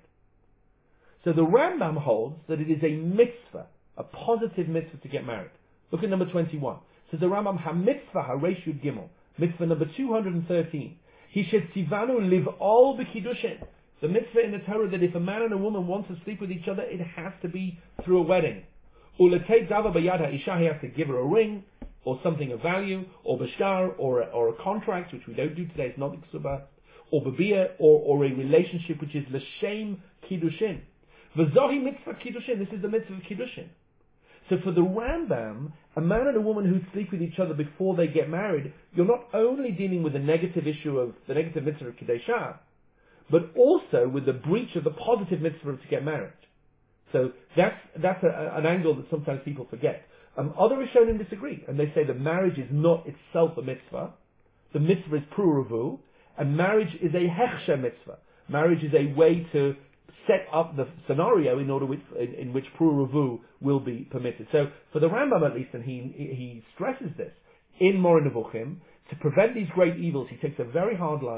So the Rambam holds that it is a mitzvah, a positive mitzvah to get married. Look at number twenty-one. Says the Rambam, ha-mitzvah ha-resh yud gimel, mitzvah number two hundred thirteen. He said, tivanu live all b'kiddushin. The mitzvah in the Torah that if a man and a woman want to sleep with each other, it has to be through a wedding. Uletei dava b'yad ha'isha, he has to give her a ring, or something of value, or b'shtar, or a, or a contract, which we don't do today, it's not iksuba, or b'biyah, or, or a relationship which is l'shem kiddushin. V'zohi mitzvah kiddushin, this is the mitzvah of kiddushin. So for the Rambam, a man and a woman who sleep with each other before they get married, you're not only dealing with the negative issue of the negative mitzvah of Kedeshah, but also with the breach of the positive mitzvah to get married. So that's that's a, an angle that sometimes people forget. Um, other Rishonim disagree, and they say that marriage is not itself a mitzvah. The mitzvah is pruruvu, and marriage is a hechsher mitzvah. Marriage is a way to set up the scenario in order with, in, in which pruruvu will be permitted. So for the Rambam at least, and he he stresses this in Moreh Nevuchim, to prevent these great evils, he takes a very hard line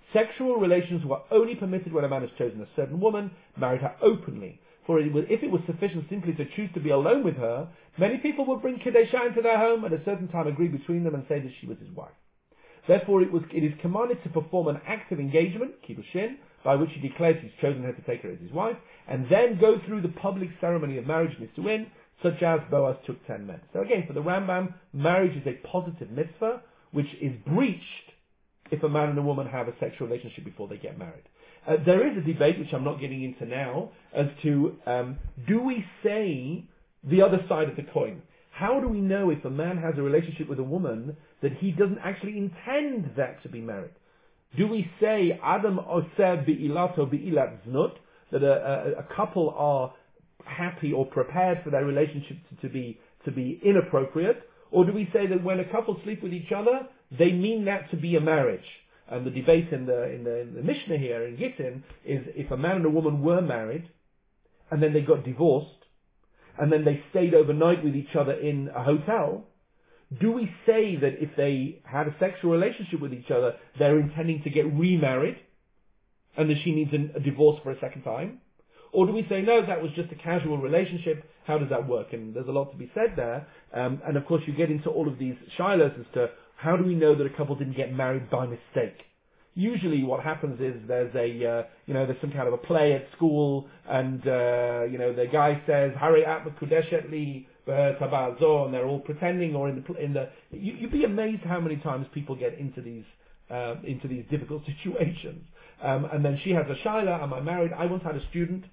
Sexual relations were only permitted when a man has chosen a certain woman, married her openly. For it was, if it was sufficient simply to choose to be alone with her, many people would bring Kedeshah into their home at a certain time, agree between them, and say that she was his wife. Therefore, it, was, it is commanded to perform an act of engagement, kiddushin, by which he declares he's chosen her to take her as his wife, and then go through the public ceremony of marriage, nisuin, such as Boaz took ten men. So again, for the Rambam, marriage is a positive mitzvah, which is breached if a man and a woman have a sexual relationship before they get married. Uh, there is a debate, which I'm not getting into now, as to um, do we say the other side of the coin? How do we know if a man has a relationship with a woman that he doesn't actually intend that to be married? Do we say Adam oseh be'ilato be'ilat znut, that a, a, a couple are happy or prepared for their relationship to, to be to be inappropriate, or do we say that when a couple sleep with each other, they mean that to be a marriage? And the debate in the in the, in the Mishnah here in Gittin is if a man and a woman were married, and then they got divorced, and then they stayed overnight with each other in a hotel, do we say that if they had a sexual relationship with each other, they're intending to get remarried, and that she needs a, a divorce for a second time? Or do we say, no, that was just a casual relationship? How does that work? And there's a lot to be said there. Um, and of course, you get into all of these shilas as to how do we know that a couple didn't get married by mistake? Usually what happens is there's a, uh, you know, there's some kind of a play at school, and, uh, you know, the guy says, Harei at Mekudeshet li tabazo, and they're all pretending, or in the, in the, you, you'd be amazed how many times people get into these, uh, into these difficult situations. Um, and then she has a shaila, am I married? I once had a student,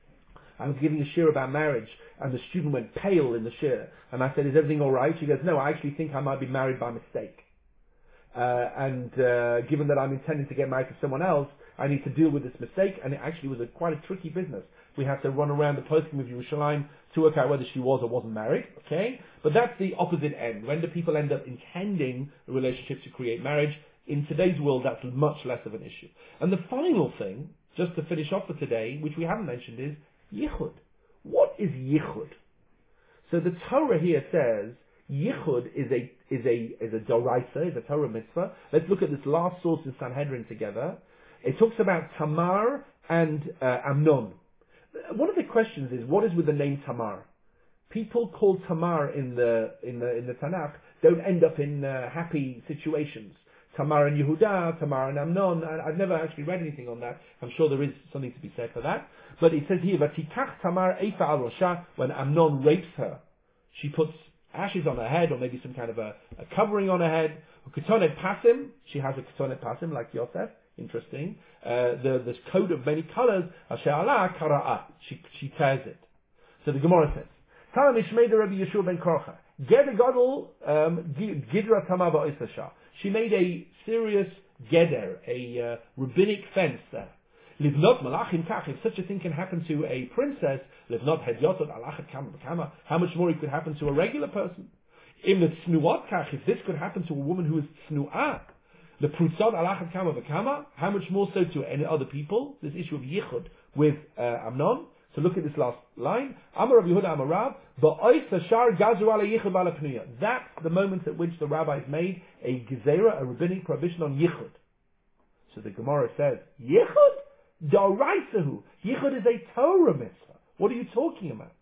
I was giving a shir about marriage, and the student went pale in the shir. And I said, is everything all right? She goes, no, I actually think I might be married by mistake. Uh, and uh, given that I'm intending to get married to someone else, I need to deal with this mistake. And it actually was a, quite a tricky business. We had to run around the posting of Yerushalayim to work out whether she was or wasn't married. Okay, but that's the opposite end. When do people end up intending a relationship to create marriage? In today's world, that's much less of an issue. And the final thing, just to finish off for today, which we haven't mentioned, is yichud. What is yichud? So the Torah here says yichud is a is a is a doraisa, is a Torah mitzvah. Let's look at this last source in Sanhedrin together. It talks about Tamar and uh, Amnon. One of the questions is, what is with the name Tamar? People called Tamar in the in the in the Tanakh don't end up in uh, happy situations. Tamar and Yehuda, Tamar and Amnon. I've never actually read anything on that. I'm sure there is something to be said for that. But it says here, "Vatikach Tamar Eifa al Rosha." When Amnon rapes her, she puts ashes on her head, or maybe some kind of a, a covering on her head. Ketonet Pasim. She has a Ketonet Pasim like Yosef. Interesting. Uh, the this coat of many colors. Asher Allah Kara'ah. She she tears it. So the Gemara says, "Tala Mishmei the Rabbi Yeshua ben Korcha. Geder Gadol Gidra Tamar va'Isasha." She made a serious geder, a uh, rabbinic fence there. Livnot malachim kach, if such a thing can happen to a princess, livnot hedyotot alachet kama b'kama, how much more it could happen to a regular person? Im tznuot kach, if this could happen to a woman who is tznu'ah, the prutzot alachet kama b'kama, how much more so to any other people? This issue of yichud with uh, Amnon. So look at this last line. Amar Rav Yehuda Amar Rav, ba'ois shar gazu ala yichud b'ala pnuya. That's the moment at which the rabbis made a gezerah, a rabbinic prohibition on yichud. So the Gemara says, yichud? D'oraisahu. Yichud is a Torah mitzvah. What are you talking about?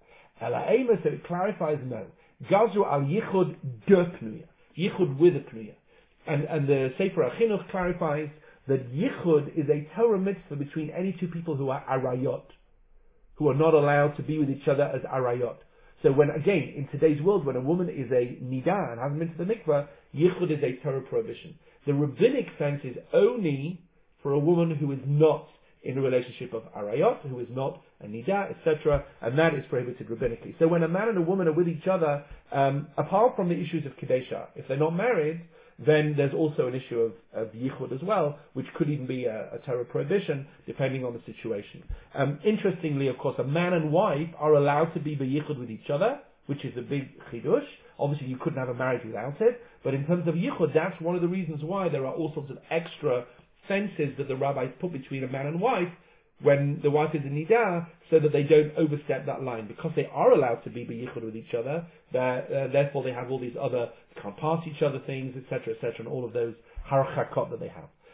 Ela Amos, so it clarifies no. Gazu al yichud de pnuya. Yichud with a pnuya. And, and the Sefer HaChinuch clarifies that yichud is a Torah mitzvah between any two people who are arayot, who are not allowed to be with each other as arayot. So when, again, in today's world, when a woman is a nida and hasn't been to the mikveh, yichud is a Torah prohibition. The rabbinic sense is only for a woman who is not in a relationship of arayot, who is not a nida, et cetera, and that is prohibited rabbinically. So when a man and a woman are with each other, um, apart from the issues of kedesha, if they're not married, then there's also an issue of, of yichud as well, which could even be a, a Torah prohibition, depending on the situation. Um, interestingly, of course, a man and wife are allowed to be yichud with each other, which is a big chidush. Obviously, you couldn't have a marriage without it, but in terms of yichud, that's one of the reasons why there are all sorts of extra fences that the rabbis put between a man and wife when the wife is in nidah, so that they don't overstep that line. Because they are allowed to be yichud with each other, uh, therefore they have all these other can't pass each other things, et cetera, et cetera, and all of those harachakot that they have.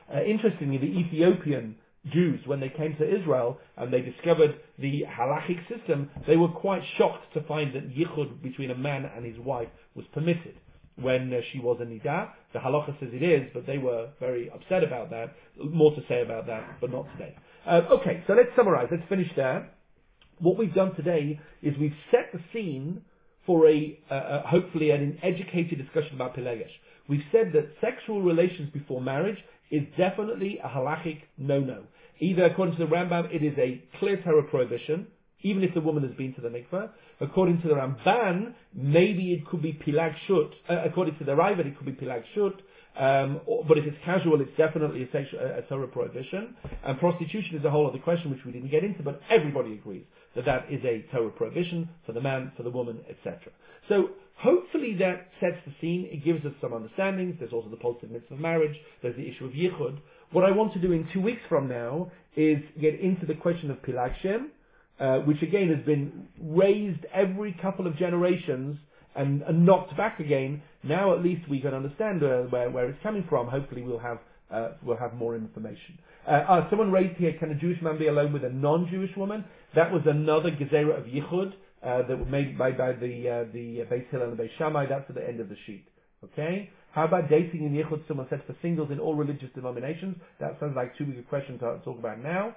Uh, interestingly, the Ethiopian Jews, when they came to Israel and they discovered the halachic system, they were quite shocked to find that yichud between a man and his wife was permitted when uh, she was a nidah. The halacha says it is, but they were very upset about that. More to say about that, but not today. Uh, okay, so let's summarize. Let's finish there. What we've done today is we've set the scene for a uh, uh, hopefully an educated discussion about Pelegesh. We've said that sexual relations before marriage is definitely a halachic no-no. Either according to the Rambam, it is a clear Torah prohibition, even if the woman has been to the mikveh. According to the Ramban, maybe it could be pilag shut. Uh, according to the Raavad, it could be pilag shut. Um, or, but if it's casual, it's definitely a, sexual, a, a Torah prohibition. And prostitution is a whole other question which we didn't get into, but everybody agrees that that is a Torah prohibition for the man, for the woman, et cetera. So hopefully that sets the scene. It gives us some understandings. There's also the positive mitzvah of marriage. There's the issue of yichud. What I want to do in two weeks from now is get into the question of pilag shem, uh, which again has been raised every couple of generations and, and knocked back again. Now at least we can understand uh, where, where it's coming from. Hopefully we'll have uh, we'll have more information. Uh, uh, someone raised here, can a Jewish man be alone with a non-Jewish woman? That was another gezerah of yichud uh, that was made by, by the uh, the Beis Hillel and the Beis Shammai. That's at the end of the sheet. Okay. How about dating in yichud? Someone said for singles in all religious denominations. That sounds like too big a question to talk about now.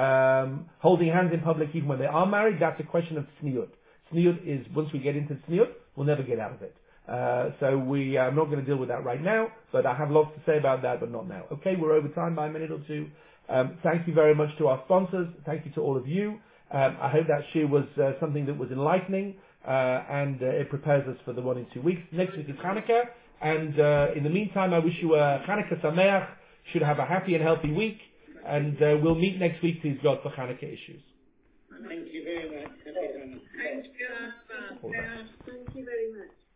Um, holding hands in public even when they are married. That's a question of tzniut. Tzniut is, once we get into tzniut, we'll never get out of it. Uh, so we, uh, I'm not going to deal with that right now, but I have lots to say about that, but not now. Okay, we're over time by a minute or two. Um, thank you very much to our sponsors. Thank you to all of you. Um, I hope that shir was uh, something that was enlightening, uh, and uh, it prepares us for the one in two weeks. Next week is Hanukkah, and uh, in the meantime, I wish you a Hanukkah Sameach. Should have a happy and healthy week, and uh, we'll meet next week, please God, for Hanukkah issues. Thank you very much. Thank you very much.